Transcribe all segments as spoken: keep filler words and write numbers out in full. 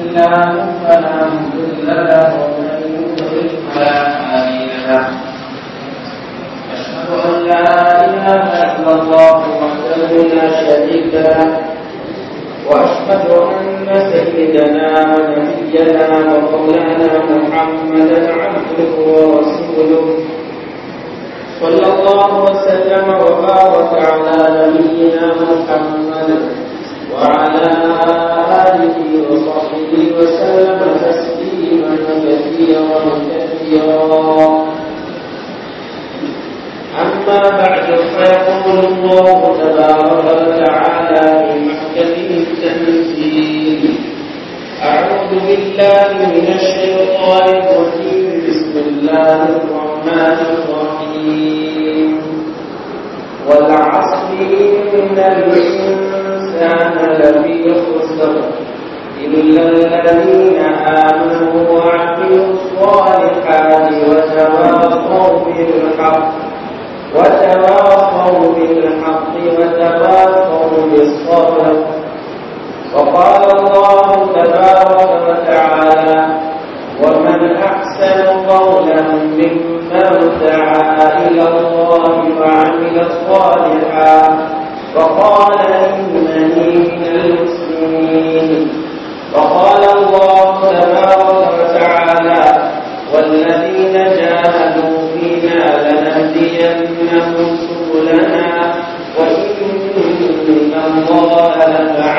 الله فلا مضل له ومن يضلل فلا هادي له. أشهد أن لا إله إلا الله وحده لا شريك له، وأشهد أن سيدنا ونبينا ومولانا محمدا عبده ورسوله، صلى الله وسلم وبارك على نبينا محمد وعلى آله وصحبه وسلم تسليما كثيرا كثيرا. أما بعد، فيقول الله تبارك وتعالى في محكمه التنزيل: أعوذ بالله من الشيطان الرجيم، بسم الله الرحمن الرحيم. والعصر إن الإنسان لفي خسر إلا الذين آمنوا وعملوا الصالحات وتواصوا بالحق وتواصوا بالحق وتواصوا بالصبر. وقال الله تبارك وتعالى: ومن أحسن قولا ممن دعا إلى الله وعمل صالحا وقال إنني من المسلمين. وقال الله تبارك وتعالى: والذين جاهدوا فينا لنهدينهم سبلنا وإن الله لمع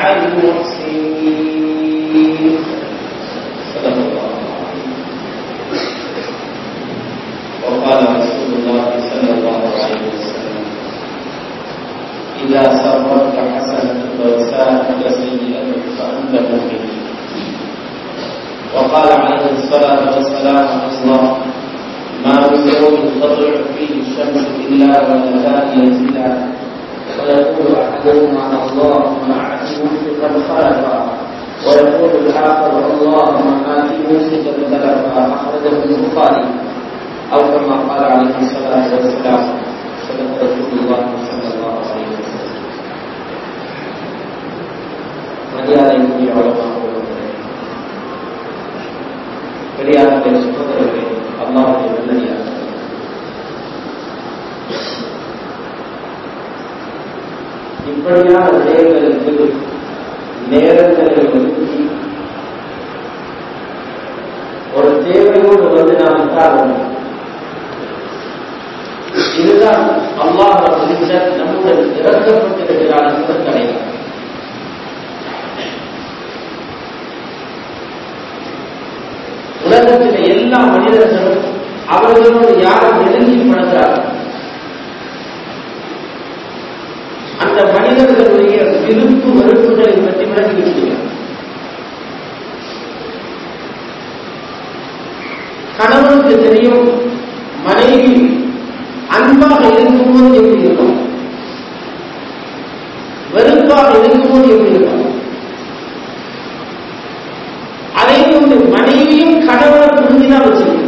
المحسنين. صدق الله. وقال رسول الله صلى الله عليه وسلم: إذا سرتك حسنة وساءتك سيئة فأنت مؤمن. وقال عليه الصلاة والسلام: الله ما من يوم تطلع فيه الشمس إلا ولها ينزلا، ويقول أحدهما: اللهم أعط ممسكا خلفا، ويقول الآخر: اللهم آت ممسكا تلفا. أخرجه البخاري. أو كما قال عليه الصلاة والسلام: صدق رسول الله صلى الله عليه وسلم. மரியாதைக்குரிய உலமாக்களே, பெரியார்களே, சகோதரர்களே, அல்லாஹ்வுடைய நல்லடியார்களே, இப்படியான விடயங்களுக்கு நேரங்களை ஒதுக்கி ஒரு தேவையோடு வந்து நாம் உட்கார இதுதான் அல்லாஹ் நம்முடன் இறக்கப்பட்டிருக்கிறார் என்பது கிடையாது. உலகத்தில் எல்லா மனிதர்களும் அவர்களோடு யாரும் நெருங்கி பழகிறார்கள். அந்த மனிதர்களுடைய விருப்பு வெறுப்புகளை பற்றி விளக்கிவிடுகிறார். கணவனுக்கு தெரியும் மனைவி அன்பாக இருக்கும்போது எப்படி இருக்கும், வெறுப்பாக இருக்கும்போது எப்படி இருக்கும். அதை கொண்டு மனைவியும் கணவனை புரிஞ்சுதான் வச்சிருக்க.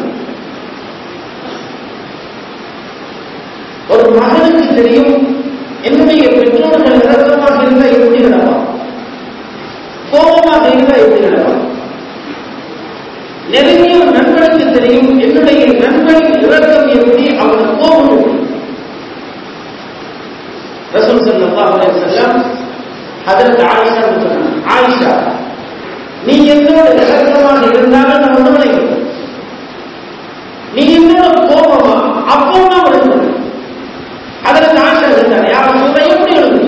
ஒரு மகனுக்கு தெரியும் என்னுடைய பெற்றோர்கள் இறக்கமாக இருந்தால் எப்படி நடப்பான், கோபமாக இருந்தால் எப்படி நடப்பான். நெருங்கிய ஒரு நண்பனுக்கு தெரியும் என்னுடைய நண்பனின் இறக்கம் எப்படி, அவனுக்கு கோபம் எப்படி. ரசூல் ஸல்லல்லாஹு அலைஹி வஸல்லம் ஹஜ்ரத் ஆயிஷா சொன்னாங்க: ஆயிஷா, நீ என்னோட இறக்கமாக இருந்தாலும் நான் உணவனைக்கிறேன், நீ என்னோட கோபமா அப்போ நான் உணர்ந்தேன். ஹஜ்ரத் ஆயிஷா சொன்னாங்க: யாரும் சொல்ல எப்படி எழுது,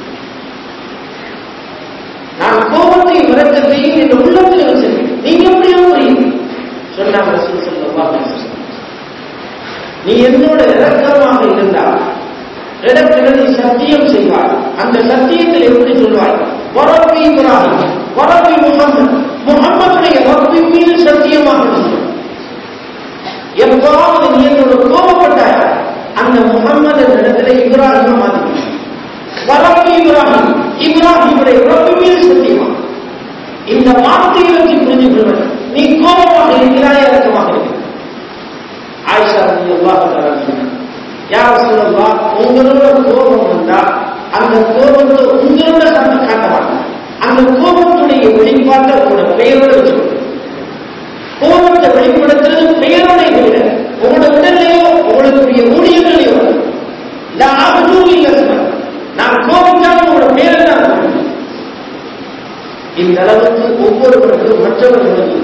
நான் கோபத்தையும் இறக்கத்தையும் இந்த உள்ளத்தில் வச்சிருக்கேன், நீங்க எப்படி எழுதுறீங்க சொன்னாங்க. ரசூல் ஸல்லல்லாஹு அலைஹி வஸல்லம், நீ என்னோட இறக்கமாக இருந்தால் இடத்தில் நீ சத்தியம் செய்வாய். அந்த சத்தியத்தில் எப்படி சொல்வாய்? வரப்பி இப்ராஹிம் வரப்பி முகமது, முகம்மதுடைய ரப்பின் மீது சத்தியமாக சொல்வாய். எவ்வாறு நீ என்னோட கோபப்பட்டாய், அந்த முகம்மது இடத்துல இப்ராஹிம் மாதிரி வரப்பி இப்ராஹிம், இப்ராஹிமுடைய ரப்பி மீது சத்தியமா. இந்த வார்த்தையை வச்சு புரிஞ்சு கொள்வது, நீ கோபமாக இருக்கிறாய், இறக்கமாக இருக்கிறாய். ஆயிஷா ரலியல்லாஹு தஆலா சொன்னார்: யா ரசூலல்லாஹ், உங்களோட கோபம் வந்தா அந்த கோபத்தை உங்களோட சண்டை காட்ட மாட்டாங்க, அந்த கோபத்துடைய வெளிப்பாட்டை உங்களோட பெயரோட வச்சுக்கணும். கோபத்தை வெளிப்படுத்துறது பெயரோட இல்லை, உங்களோட உடல்லையோ உங்களுடைய ஊழியர்களையோ லாபமும் இல்லை. நான் கோபித்தாலும் உங்களோட பேரை தான் சொல்றேன். இந்த அளவுக்கு ஒவ்வொருவருக்கும் மற்றவர்களுக்கும்.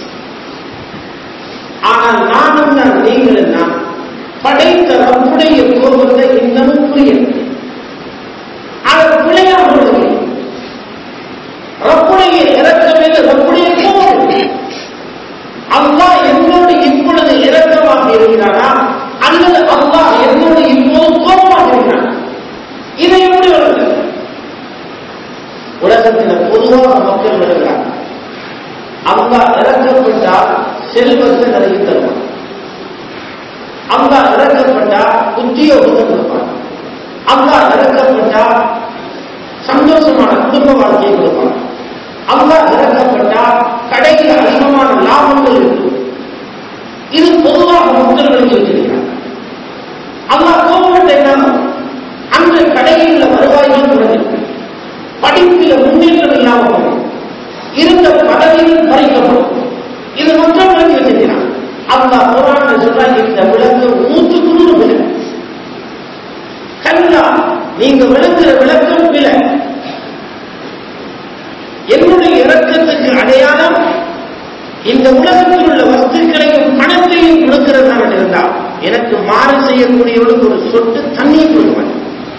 ஆனால் நானும் தான் நீங்களும் தான் படைத்த ரப்புடைய கோபத்தை இன்னமும் புரியல. அவர் பிழையாக உள்ளது. ரப்புடைய இறக்கம் ரப்புடைய கோபம். அல்லாஹ் என்னோடு இப்பொழுது இறக்கமாக இருக்கிறாரா அல்லது அல்லாஹ் என்னோடு இப்போது கோபமாக இருக்கிறார்? இதை எப்படி வருது? உலகத்தில் பொதுவாக மக்கள் வருகிறார். அல்லாஹ் இறக்கப்பட்டால் செல்வத்தை நிறைய தருவார். அல்லாஹ் இறக்கப்பட்டால் உத்தியோகத்தை கொடுப்பார். அல்லாஹ் இறக்கப்பட்டால் சந்தோஷமான குடும்ப வாழ்க்கையை கொடுப்பார். அல்லாஹ் இறக்கப்பட்டால் கடையில் அதிகமான லாபங்கள் இருக்கும். இது பொதுவாக மக்களுக்கு இருக்கிறார். அல்லாஹ் கோபப்பட்ட அந்த கடையில் உள்ள வருவாய்கள் குறைஞ்சிருக்கு. படிப்பில முன்னேற்றம் இல்லாமல் இருந்த பதவியில் பறிக்கப்படும். இது மட்டும் விளங்கி வச்சிருக்கிறான். அல்லாஹ் குர்ஆன்ல சொல்றாங்க, இந்த விளக்கம் நூற்றுக்கு நூறு விலை. கல்லா, நீங்க விளக்குற விளக்கம் விலை. என்னுடைய இரக்கத்துக்கு அடையாளம் இந்த உலகத்தில் உள்ள வஸ்துக்களையும் பணத்தையும் கொடுக்கிறதாக இருந்தால் எனக்கு மாறு செய்யக்கூடியவனுக்கு ஒரு சொட்டு தண்ணீர் கொடுப்பான்.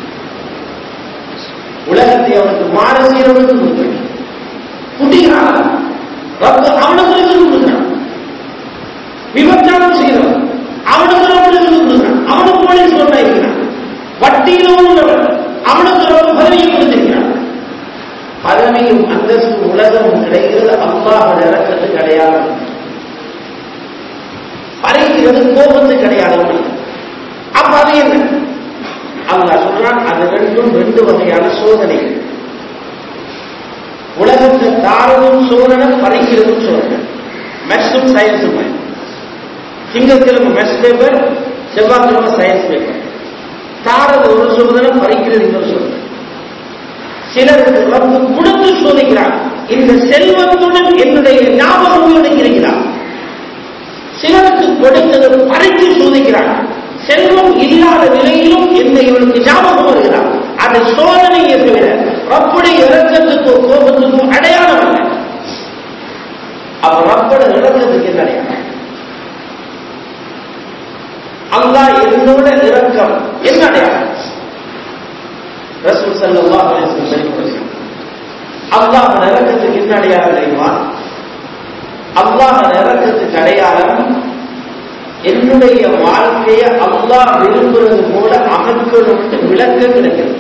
உலகத்தை அவனுக்கு மாறு செய்யறவனுக்கு கொடுக்கிறான். குடிக்கிறான், ரப்பு அவனுக்கு கொடுக்கிறான். விபச்சாரம் செய்கிறவன் அவனுக்கு அவனுக்கு கொடுக்கிறான். அவனுக்கு போலீஸ் கொண்டா இருக்கிறான். வட்டியிலும் உள்ளவன் அவனுக்கு ரொம்ப பதவியை கொடுத்திருக்கிறான். பதவியும் அந்தஸ்து உலகமும் கிடைக்கிறது அல்லாஹ் இறக்கத்துக்கு அடையாளம். பறிக்கிறது கோபத்துக்கு அடையாளம். அப்ப அது என்ன? அல்லாஹ் சொல்றான், அது ரெண்டும் ரெண்டு வகையான சோதனை. உலகத்தை தாரவும் சோதனை, பறிக்கிறதும் சோதனை. மேத்ஸும் சயின்ஸும். திங்கட்கிழமை மேத்ஸ் பேப்பர், செவ்வாய்க்கிழமை சயின்ஸ் பேப்பர். தாரது ஒரு சோதனை, பறிக்கிறது இன்னொரு சோதனை. சிலருக்கு ரப்பு கொடுத்து சோதிக்கிறார். இந்த செல்வத்துடன் என்னுடைய ஞாபகம் இருக்கிறார். சிலருக்கு கொடுத்தது பறித்து சோதிக்கிறார். செல்வம் இல்லாத நிலையிலும் என்னை இவனுக்கு ஞாபகம் வருகிறார். அது சோதனையை தவிர ரப்புடைய இரக்கத்துக்கோ கோபத்துக்கோ அடையாளம் இல்லை. அப்ப ரப்போட இரக்கத்துக்கு என்ன அடையாளம்? அல்லாஹ் என்னோட இரக்கம் என்ன அடையாளம்? ரசூல் ஸல்லல்லாஹு அலைஹி வஸல்லம் அல்லாஹ் இரக்கத்துக்கு என்ன அடையாளம் தெரியுமா? அல்லாஹ் இரக்கத்துக்கு அடையாளம் என்னுடைய வாழ்க்கையை அல்லாஹ் விரும்புறது போல அமைக்கணும் விளக்க கிடைக்கிறது.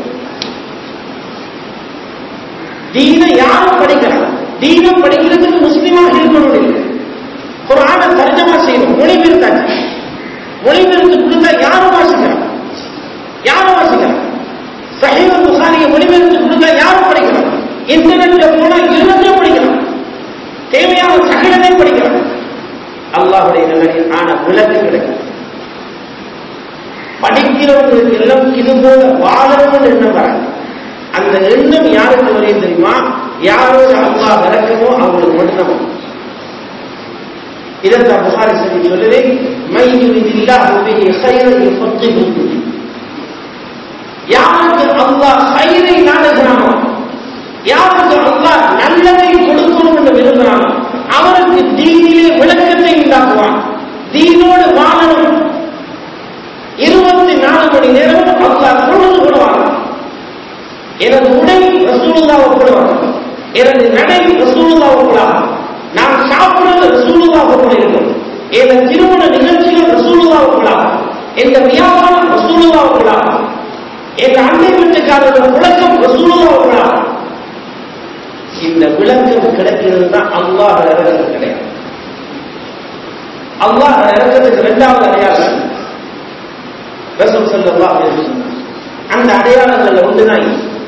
தீன யாரும் படிக்கலாம். தீனம் படிக்கிறதுக்கு முஸ்லிமாக இருக்கணும் இல்லை. குர்ஆனை தர்ஜமா செய்யணும், மொழிபெயர்த்தாச்சு. மொழிபெயர்த்து கொடுத்தா யாரும் வாசிக்கலாம், யாரும் வாசிக்கலாம். சஹீஹ் புகாரியை மொழிபெயர்த்து கொடுத்தா யாரும் படிக்கலாம். இன்டர்நெட்ல போனா எல்லாத்தையும் படிக்கலாம், தேவையான சகலத்தை படிக்கலாம். அல்லாஹ்வுடைய நிலையில் ஆன விளக்கு கிடைக்கும். படிக்கிறவங்களுக்கு எல்லாம் இது போல வாழணும் எண்ணம் வராது. அந்த எண்ணம் யாருக்கு வரையும் தெரியுமா? யாரோட அல்லாஹ் இறக்கமோ அவங்களுக்கு மட்டும்தான். இதைத்தான் புகாரி சொல்லி சொல்லுது, மையுரிதில்லாஹு பிஹி கைரன் யுஃபக்கிஹு ஃபித்தீன். யாருக்கு அல்லாஹ் கைரை நாடுகிறானோ, யாருக்கு அல்லாஹ் நல்லதை கொடுக்கணும் என்று விரும்புகிறானோ அவருக்கு தீனிலே விளக்கத்தை உண்டாக்குவான். தீனோடு வாழணும். இருபத்தி நாலு மணி நேரம் அல்லாஹ் பொழுது போடுவாங்க. எனது உடை ரசூலுல்லாஹ் போடுவாங்க, எனது நடை ரசூலுல்லாஹ் போடுவாங்க, நான் சாப்பிடுறது ரசூலுல்லாஹ் போடுகிறோம், எனது திருமண நிகழ்ச்சிகள் ரசூலுல்லாஹ் போடுவாங்க, எந்த வியாபாரம் ரசூலுல்லாஹ் போடுவாங்க, என் அண்டை வீட்டுக்காரர்கள் விளக்கம் ரசூலுல்லாஹ் போடுவாங்க. இந்த விளக்கம் கிடைக்கிறது தான் அல்லாஹ் இறக்கத்துக்கு கிடையாது. அல்லாஹ் இறக்கத்துக்கு இரண்டாவது அடையாளம் ரசூல் ஸல்லல்லாஹு அலைஹி வஸல்லம். அந்த அடையாளங்கள்ல ஒன்றுதான்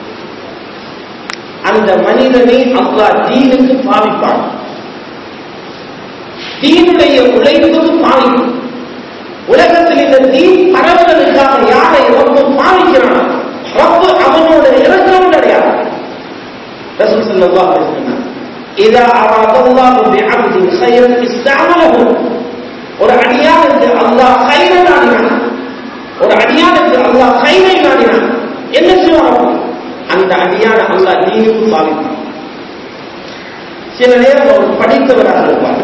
அந்த மனிதனை அல்லாஹ் தீனுக்கு பாவிப்பான். தீனுடைய உழைப்புக்கு பாவிக்கும். உலகத்தில் இந்த தீன் பரவலுக்காக யாரை ரப்பு பாவிக்கிறான், ரப்பு அவனோட இறக்கம் அடையாளம். ரசூல் ஸல்லல்லாஹு ஸல்லல்லாஹு அலைஹி வஸல்லம் இதா அரதல்லாஹு பிஅப்தின் கைரன் இஸ்தஅமலஹு. ஒரு அடியானுக்கு அல்லாஹ் கைரை நாடினான், ஒரு அடியானுக்கு அல்லாஹ் கைரை நாடினான், என்ன செய்வார்? அந்த அடியான அல்லாஹ் தீனுக்கு சாதிப்பான். சில நேரம் அவர் படித்தவராக இருப்பார்.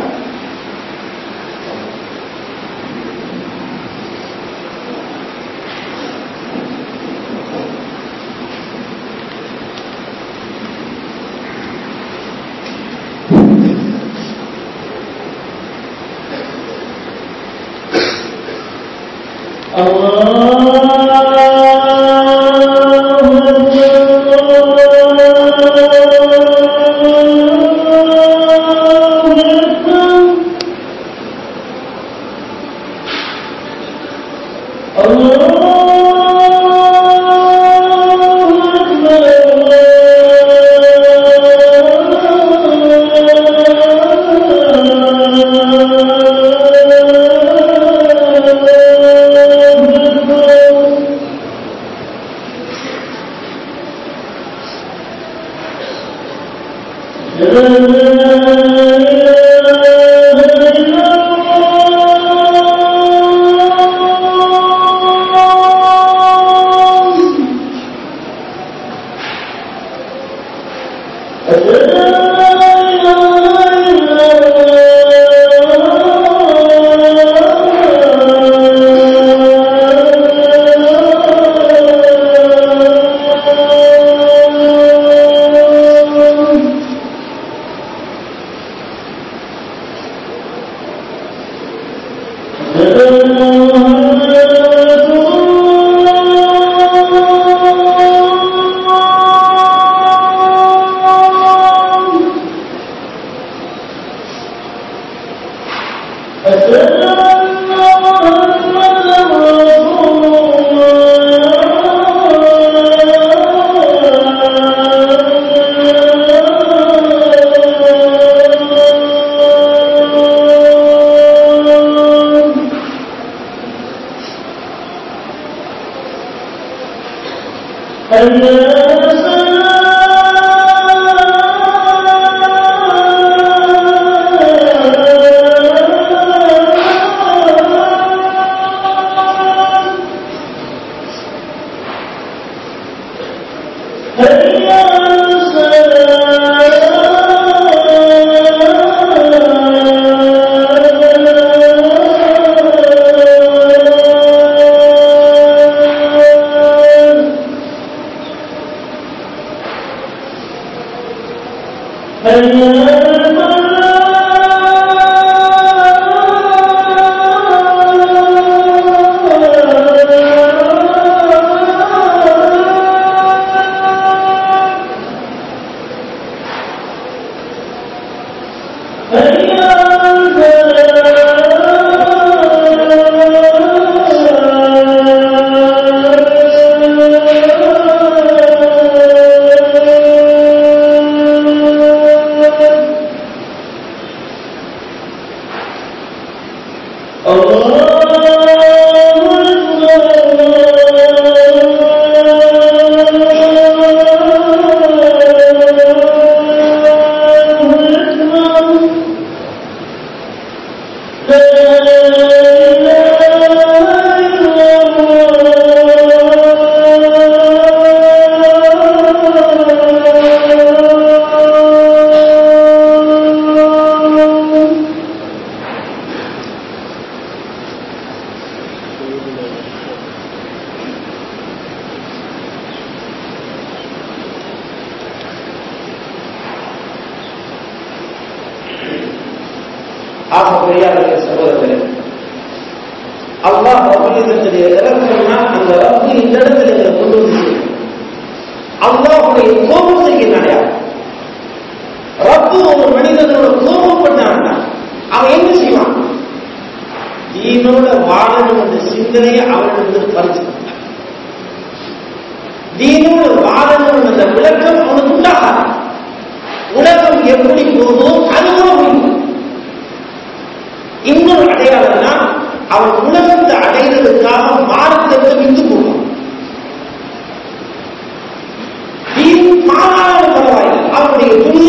துணியை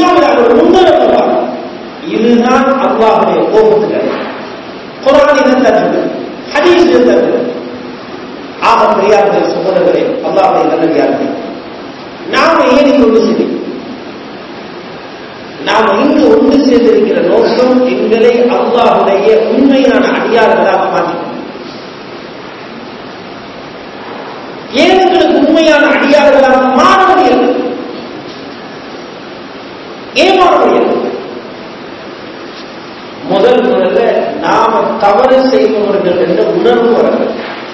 இதுதான் அல்லாஹ்வுடைய கோபத்துக்கு. குர்ஆன் இதை தருகிறது, ஹதீஸ் இதை தருகிறது. ஆக பெரியார்கள் சகோதரர்களே, அல்லாஹ்வுடைய நல்லடியார்களே, நாம ஏன் இங்கு ஒன்று சேர்ந்து நாம் இங்கு ஒன்று சேர்ந்திருக்கிற நோக்கம் எங்களை அல்லாஹ்வுடைய உண்மையான அடியார்களாக மாற்றிக்கொள்ள. ஏன் எங்களுக்கு உண்மையான அடியார்களாக மாற முடியாது? ஏன் மாற முடியாது? முதல் முதல்ல நாம தவறு செய்பவர்கள் என்ற உணர்வு வரவில்லை.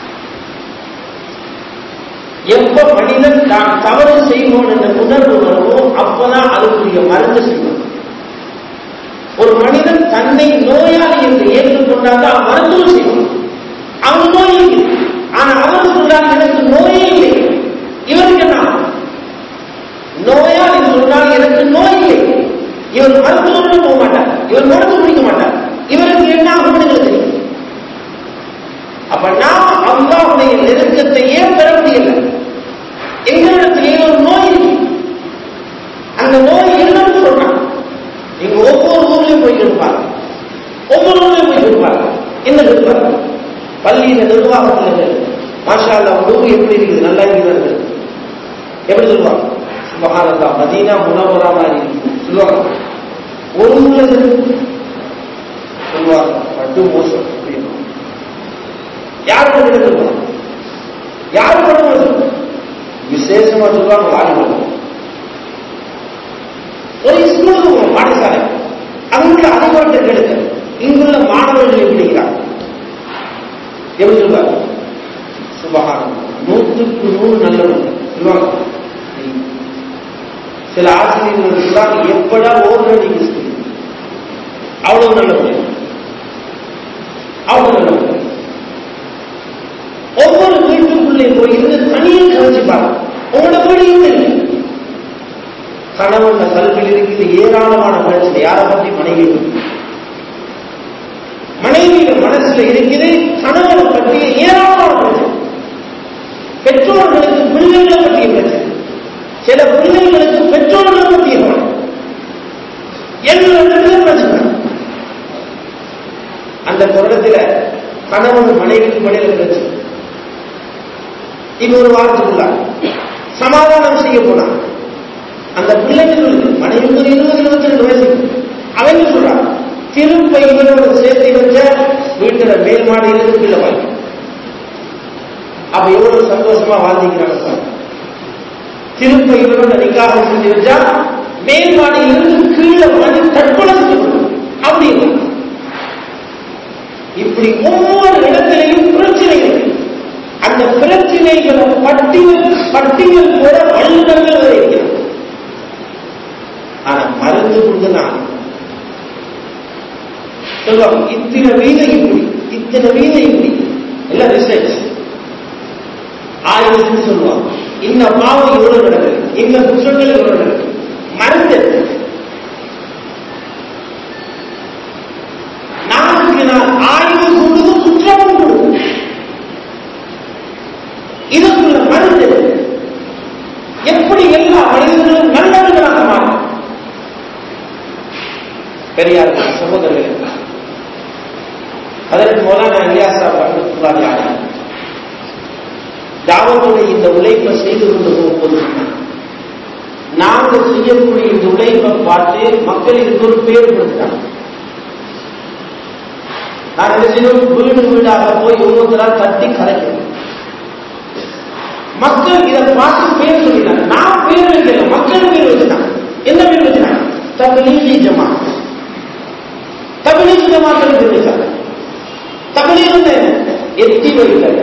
எப்ப மனிதன் தான் தவறு செய்வோம் என்ற உணர்வு வருவோம், அப்பதான் அதுக்குரிய மருந்து செய்வோம். ஒரு மனிதன் தன்னை நோயாளி என்று ஏற்றுக்கொண்டால் மருத்துவம் செய்வான். அவன் நோய் இல்லை, ஆனா அவர் சொல்றான் எனக்கு நோயே இல்லை. இவருக்கு என்ன நோயாளி சொன்னால் எனக்கு நோய் இல்லை, இவர் மருத்துவம் போக மாட்டார், இவர் மருந்து குடிக்க மாட்டார். இவருக்கு என்ன ஆகும் தெரியும். அப்ப நாம் அல்லாஹ்வுடைய நெருக்கத்தை ஏன் பெற முடியல? எங்களிடத்தில் ஏதோ ஒரு நோய் இருக்கு. அந்த நோய் என்னன்னு சொல்றான். நீங்க ஒவ்வொரு ஊர்லயும் போய் இருப்பாங்க, ஒவ்வொரு ஊர்லயும் போய் இருப்பாங்க. என்ன இருப்பாங்க? பள்ளியில நிர்வாகத்தில் மாஷா அல்லாஹ் ஊர் எப்படி இருக்குது, நல்லா இருக்குது, எப்படி சொல்லுவாங்க? சுப்ஹானல்லாஹ், மதீனா முனவ்வரா மாதிரி சொல்லுவாங்க. ஒரு ஊர்ல சொல்லுவாங்க பட்டு மோசம். யாரு சொல்லுவாங்க? யாரு பண்ணுவாங்க? விசேஷமா சொல்லுவாங்க வாலிபர்கள். ஒரு ஸ்கூலுக்கு போவோம், பாடசாலை, அங்குள்ள அதிகாரத்தை கேளுங்க. இங்குள்ள மாணவர்கள் எப்படி இருக்கிறாங்க? எப்படி சொல்லுவாங்க? சுபஹானல்லாஹ், நூற்றுக்கு நூறு நல்லவர்கள் சொல்லுவாங்க. சில ஆசிரியர்கள் சொல்றாங்க எப்படா ஓடுற நீங்க அவ்வளவு நல்லவர்கள், அவ்வளவு நல்லவர்கள். ஒவ்வொரு வீட்டுக்குள்ளே போய் இருந்து தனியை கவனிச்சுப்பாங்க. உங்களோட வீடு இல்லை, கணவன் கல்வியில் இருக்குது ஏராளமான பிரச்சனை. யாரை பற்றி? மனைவி. மனைவியின் மனசுல இருக்குது கணவனை பற்றிய ஏராளமான பிரச்சனை. பெற்றோர்களுக்கு பிள்ளைகளை பற்றிய பிரச்சனை, சில பிள்ளைகளுக்கு பெற்றோர்களை பற்றிய எல்லா பிரச்சனை. அந்த தொடரத்தில் கணவன் மனைவிக்கு மனைவியில் பிரச்சனை. இது ஒரு வாரத்துக்குள்ள சமாதானம் செய்ய போனான். அந்த பிள்ளைங்க சொல்லுது, மனைவி ஒரு இருபது இருபத்தி ரெண்டு வயசு, அவங்க சொல்றான் திருப்ப இவரோட சேர்த்து வச்ச வீட்டுல மேல் மாடியிலிருந்து கீழே வாங்கி. அப்ப எவ்வளவு சந்தோஷமா வாழ்ந்துக்கிறாங்க. திருப்ப இவரோட நிக்காக செஞ்சு வச்சா மேல் மாடியிலிருந்து கீழே வாங்கி தற்கொலை செஞ்சு அப்படின்னு. இப்படி ஒவ்வொரு இடத்திலையும் பிரச்சனை இருக்கு. அந்த பிரச்சனைகளை பட்டியல் பட்டியல் போட வல்லுநர்கள் வருகிறார். ஆனா மருந்து கொண்டுதான் சொல்லுவாங்க இத்தனை வீதம் இப்படி, இத்தனை வீதம் இப்படி எல்லாம் ரிசர்ச் ஆய்வு சொல்லுவாங்க. இந்த பாவம் இவ்வளவு நடக்குது, இந்த குற்றங்கள் இவ்வளவு நடக்குது. மருந்து நாளுக்கு நாள் ஆய்வு கூடுது, குற்றமும் கூடுது. இதற்குள்ள மருந்து எப்படி எல்லா மனிதர்களும் நல்லவர்களாக மாறும்? பெரியார் சகோதரர்கள், அதற்கு மௌலானா இலியாஸ் ரஹ்மத்துல்லாஹி அலைஹி தாவத்துடைய இந்த உழைப்பை செய்து கொண்டு போகும்போது நாங்கள் செய்யக்கூடிய இந்த உழைப்பை பார்த்து மக்கள் இதுக்கு ஒரு பேர் கொடுத்துட்டாங்க. நான் என்ன செய்யணும்? வீடு வீடாக போய் ஒவ்வொருத்தரால் தட்டி கலைக்கணும். மக்கள் இதை பார்த்து பேர் சொல்லிட்டாங்க. நான் பேர் வைக்கல, மக்கள் பேர் வச்சுட்டாங்க. என்ன பேர் வச்சுட்டாங்க? தப்லீகி ஜமாத். தப்லீகி ஜமாத் பேர் வச்சாங்க. தப்லீக் எட்டி வைக்கல.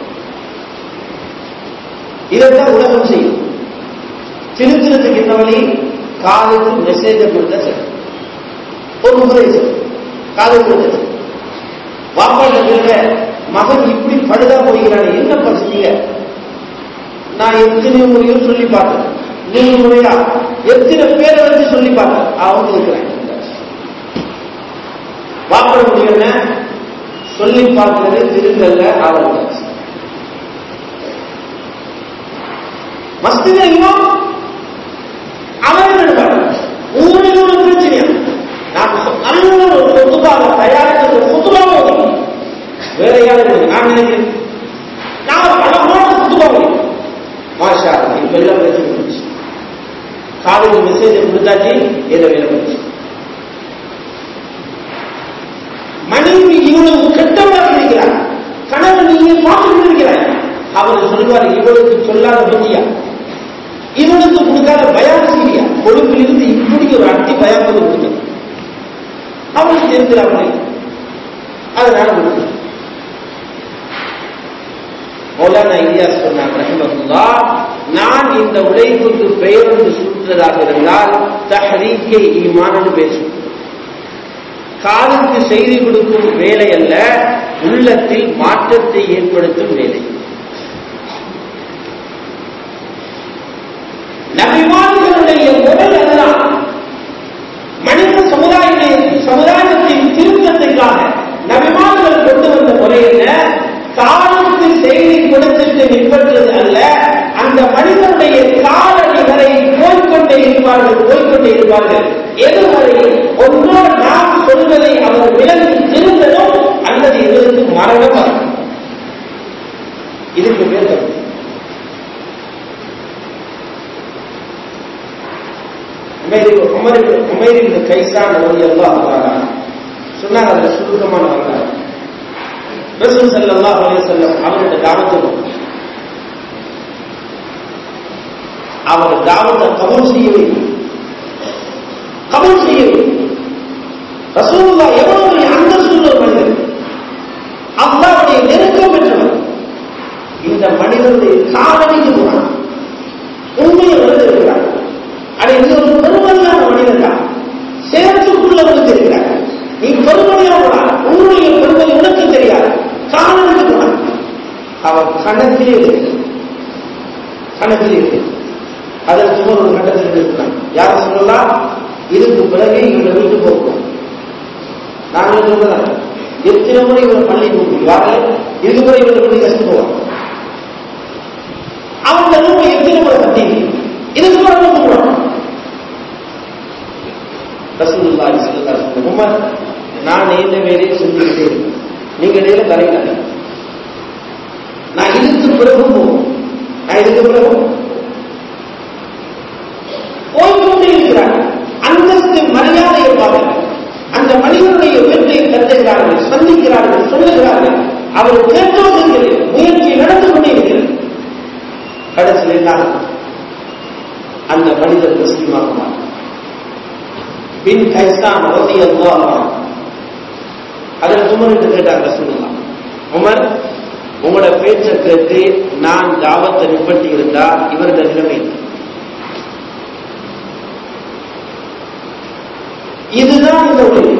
இதைத்தான் உலகம் செய்யும். திருத்தினத்துக்கு என்ன வழி? காதுக்கு மெசேஜை கொடுத்த சரி, ஒரு முறை காது கொடுத்த வாப்பாட்ட மகன் இப்படி படுதா போகிறான், என்ன பசங்க? நான் எத்தனை முறையும் சொல்லி பார்த்தேன், நூறு முறையா எத்தனை பேரை வச்சு சொல்லி பார்த்தேன். அவங்க இருக்கிறேன் வாப்பட முடியல, சொல்லி பார்க்கிறது திருத்தல்ல. அவங்க மஸ்திதோ அவர்கள் ஊரில் ஒரு பிரச்சனையா நான் நல்ல காலைக்கு மெசேஜ் கொடுத்தாச்சு, ஏதோ வேலை போச்சு. மனைவி இவனுக்கு கெட்டவராக இருக்கிறார், கணவன் நீங்க பார்த்துட்டு இருக்கிறார். அவர் சொல்வார், இவனுக்கு சொல்லாத பத்தியா, இவனுக்கு கொடுக்காத பயம் செய்யா, கொழுப்பில் இருந்து இப்படி ஒரு அட்டி பயம் கொடுத்து அவனுக்கு தெரிஞ்சிடாமல் அதனால கொடுத்து மௌலானா இலியாஸ் சொன்னார் ரஹிமஹுல்லாஹ், நான் இந்த உழைப்புக்கு பெயர் என்று சூட்டுவதாக இருந்தால் தஹ்ரீக்கே ஈமான் பேசும். காதுக்கு செய்தி கொடுக்கும் வேலை அல்ல, உள்ளத்தில் மாற்றத்தை ஏற்படுத்தும் வேலை. நபிமார்களுடைய முறை அதுதான். மனித சமுதாய சமுதாயத்தின் திருத்தத்துக்காக நபிமார்கள் கொண்டு வந்த முறை என்ன? காலத்துக்கு செய்தி கொடுத்துட்டு நிற்பற்றது அல்ல, அந்த மனிதனுடைய காலடி வரை போய்கொண்டே இருப்பார்கள் போய்கொண்டே இருப்பார்கள் எதுவரை ஒன்றோ நாம் சொல்வதை அவர் விலகி திருந்ததும் அல்லது எங்களுக்கு மரணம் வரும். இதுக்கு பேர் கைசான் சொன்னாங்க. அதுல சுருக்கமான வரலாறு. ரசூல் ஸல்லல்லாஹு அலைஹி வஸல்லம் அவருடைய தாவத்துக்கு அவர் தாவத்தை கபூல் செய்யவே கபூல் செய்யவே ரசூலுல்லாஹ் எவ்வளவு அந்தஸ்துள்ள மனிதர், அல்லாஹ்வுடைய நெருக்கம் பெற்றவர். இந்த மனிதனுடைய காலடிக்கு போனார், உண்மையை வருகிறார். அதை நீ ஒரு பெருமதியான மனிதன் தான், சேர்த்துக்குள்ள வந்து இருக்கிறார். நீ பெருமதியாக போனார், உன்னுடைய பெருமதி உனக்கு தெரியாது. காலடிக்கு போனார், அவர் கணக்கிலே இருக்கு கணக்கிலே இருக்கு அதற்கு ஒரு கட்டத்தில் இருக்கிறான். யாரும் சொல்லலாம், இதுக்கு பிறகு இவரை வீட்டு போகிறோம். நாங்கள் சொல்றதான் எத்தனை முறை இவரை பள்ளி போகிறோம், யாரும் இதுக்கு பிறகு இவரை வீட்டு கஷ்டம் போவாங்க. அவங்க ரூபாய் எத்தனை முறை கட்டி இதுக்கு பிறகு போகிறோம். ரசூலுல்லாஹி ஸல்லல்லாஹு அலைஹி வஸல்லம், உமர் நான் இந்த வேலையை செஞ்சுக்கிட்டே இருக்கேன், நீங்க இடையில தரையில நான் இதுக்கு பிறகு போவோம். நான் இதுக்கு பிறகு போய்கொண்டே இருக்கிறார்கள். அந்தஸ்து மரியாதையை பார்க்க அந்த மனிதனுடைய வீட்டை கட்டுகிறார்கள், சந்திக்கிறார்கள், சொல்லுகிறார்கள். அவர் கேட்டோர்கள் முயற்சி நடந்து கொண்டே இருக்கிறது. கடைசியில் எல்லாம் அந்த மனிதர் முஸ்லிமாக பின் கைசான் ரலியல்லாஹு அன்ஹு அதில் உமர் என்று கேட்டார் ரசூலுல்லாஹ், உமர் உங்களோட பேச்சை கேட்டு நான் தாவத்தை நிப்பட்டி இருந்தா இவருடைய நிலைமை இதுதான். இந்த உலகம்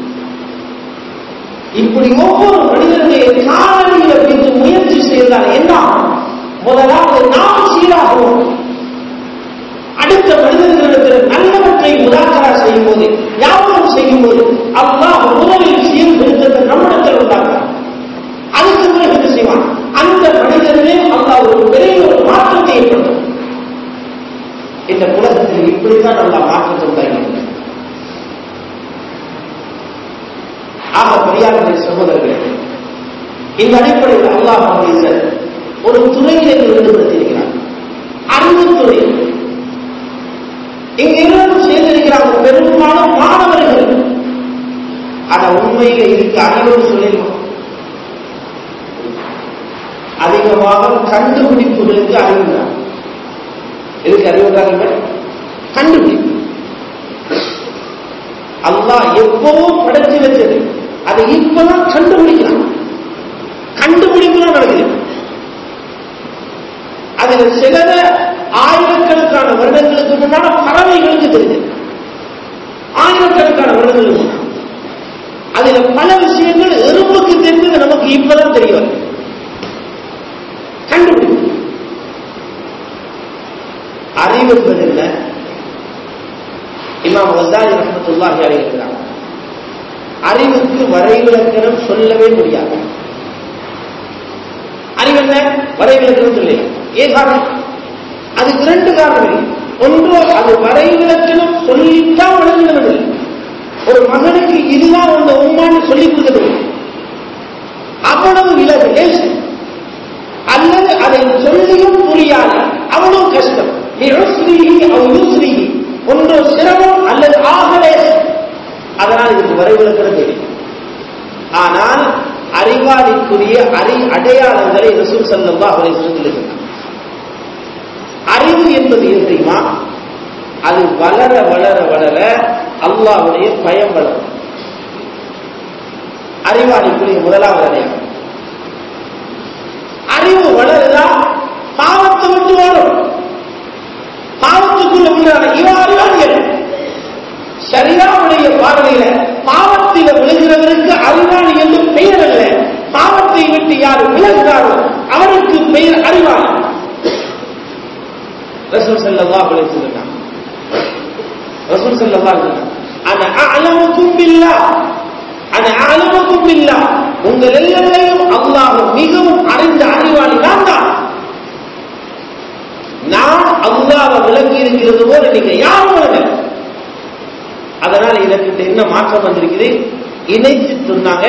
இப்படி ஒவ்வொரு மனிதனுடைய காலடியில வைத்து முயற்சி செய்தால் என்ன? முதலாவது நாம் சீராகவும், அடுத்த மனிதர்களிடத்தில் நல்லவற்றை முதாக்கரா செய்யும் போது, ஞாபகம் செய்யும் போது அல்லாஹ் முதலில் சீர்திருத்தத்தை நம்மிடத்தில் உண்டாக்குறான். அதுக்கு பிறகு என்ன செய்வான்? அந்த மனிதர்களே அல்லாஹ் ஒரு பெரிய ஒரு மாற்றத்தை ஏற்படுத்தும். இந்த உலகத்தில் இப்படித்தான் அல்லாஹ் மாற்றத்தை உண்டாகிறது. ஆக பெரியாருடைய சகோதரர்களே, இந்த அடிப்படையில் அல்லாஹ் ஒரு துறையிலே ஈடுபடுத்தியிருக்கிறார், அறிவுத்துறை. இங்க எல்லாரும் சேர்ந்திருக்கிறாங்க, பெரும்பாலும் மாணவர்கள். ஆனா உண்மையில இதுக்கு அறிவுன்னு சொல்லிடுவோம். அதிகமாக கண்டுபிடிப்புகளுக்கு அறிவுதான். எதுக்கு அறிவுறாங்க? கண்டுபிடிப்பு. அல்லாஹ் எப்பவோ படைச்சு வச்சது, அதை இப்பதான் கண்டுபிடிக்கலாம். கண்டுபிடிப்புதான் நடக்குது. அதுல சிலத ஆயிரக்கணக்கான வருடங்களுக்கு முன்னால பறவைகளுக்கு தெரிஞ்சது, ஆயிரக்கணக்கான வருடங்களுக்கு. அதுல பல விஷயங்கள் எறும்புக்கு தெரிஞ்சது நமக்கு இப்பதான் தெரிய வருது. கண்டுபிடிப்பு. அறிவு என்பது என்ன? இமாம் கஸாலி ரஹ்மத்துல்லாஹி அலைஹி இருக்கிறார், அறிவுக்கு வரைவிலக்கணம் சொல்லவே முடியாது. அறிவு என்ன? வரைவிலக்கணம் சொல்லல. ஏன் காரணம்? அதுக்கு இரண்டு காரணம். ஒன்று, அது வரைவிலக்கணம் சொல்லித்தான் வழங்கினது. ஒரு மகனுக்கு இதுதான் அந்த உம்மான்னு சொல்லிக் கொடுக்கிறது அவ்வளவு இலகு லேசு, அல்லது அதை சொல்லியும் புரியாது அவ்வளவு கஷ்டம். ஒன்று சிரமம் அல்லது ஆகலேசம். அதனால் இதுக்கு வரைவிலக்கணம் தெரியும். ஆனால் அறிவாளிக்குரிய அறி அடையாளங்களை ரசூல் ஸல்லல்லாஹு அலைஹி வஸல்லம் சொல்லுகிறார். அறிவு என்பது எது தெரியுமா? அது வளர வளர வளர அல்லாஹ்வுடைய பயம் வளரும். அறிவாளிக்குரிய முதலாவது அடையாளம். அறிவு வளருதா பாவத்தை விட்டு ஓடும். பாவத்துக்குள்ள விழுறாங்க. இவன் அறிவாளிகள் ஷரியாவுடைய பார்வையில பாவத்தில விழுகிறவருக்கு அறிவாளி என்று பெயர் அல்ல. பாவத்தை விட்டு யார் விலகுகிறாரோ அவருக்கு பெயர் அறிவாளி. ரசூல் ஸல்லல்லாஹு அலைஹி வஸல்லம் ரசூல் ஸல்லல்லாஹு அலைஹி வஸல்லம் அன அஅலமுக்கும் பில்லாஹ் அன அஅலமுக்கும் பில்லாஹ் உங்கள் எல்லோரையும் அல்லாஹ் மிகவும் அறிந்த அறிவாளி நான் தான். நான் அல்லாஹ்வை விளங்கி இருக்கிறது போல நீங்க யாரும் விளங்கல. அதனால எனக்கு என்ன மாற்றம் வந்திருக்குது? இணைத்து சொன்னாங்க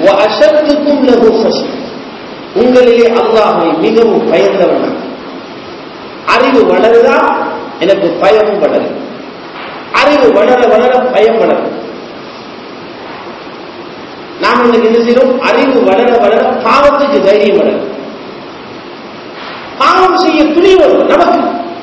உங்களிலே அல்லாஹ்வை மிகவும் பயந்தவன். அறிவு வளருதா எனக்கு பயமும் வளரும். அறிவு வளர வளர பயம் வளரும். நாம் இன்னைக்கு என்ன செய்யறோம்? அறிவு வளர வளர பாவத்துக்கு தைரியம் வளரும். பாவம் செய்ய துணிவரும் நமக்கு.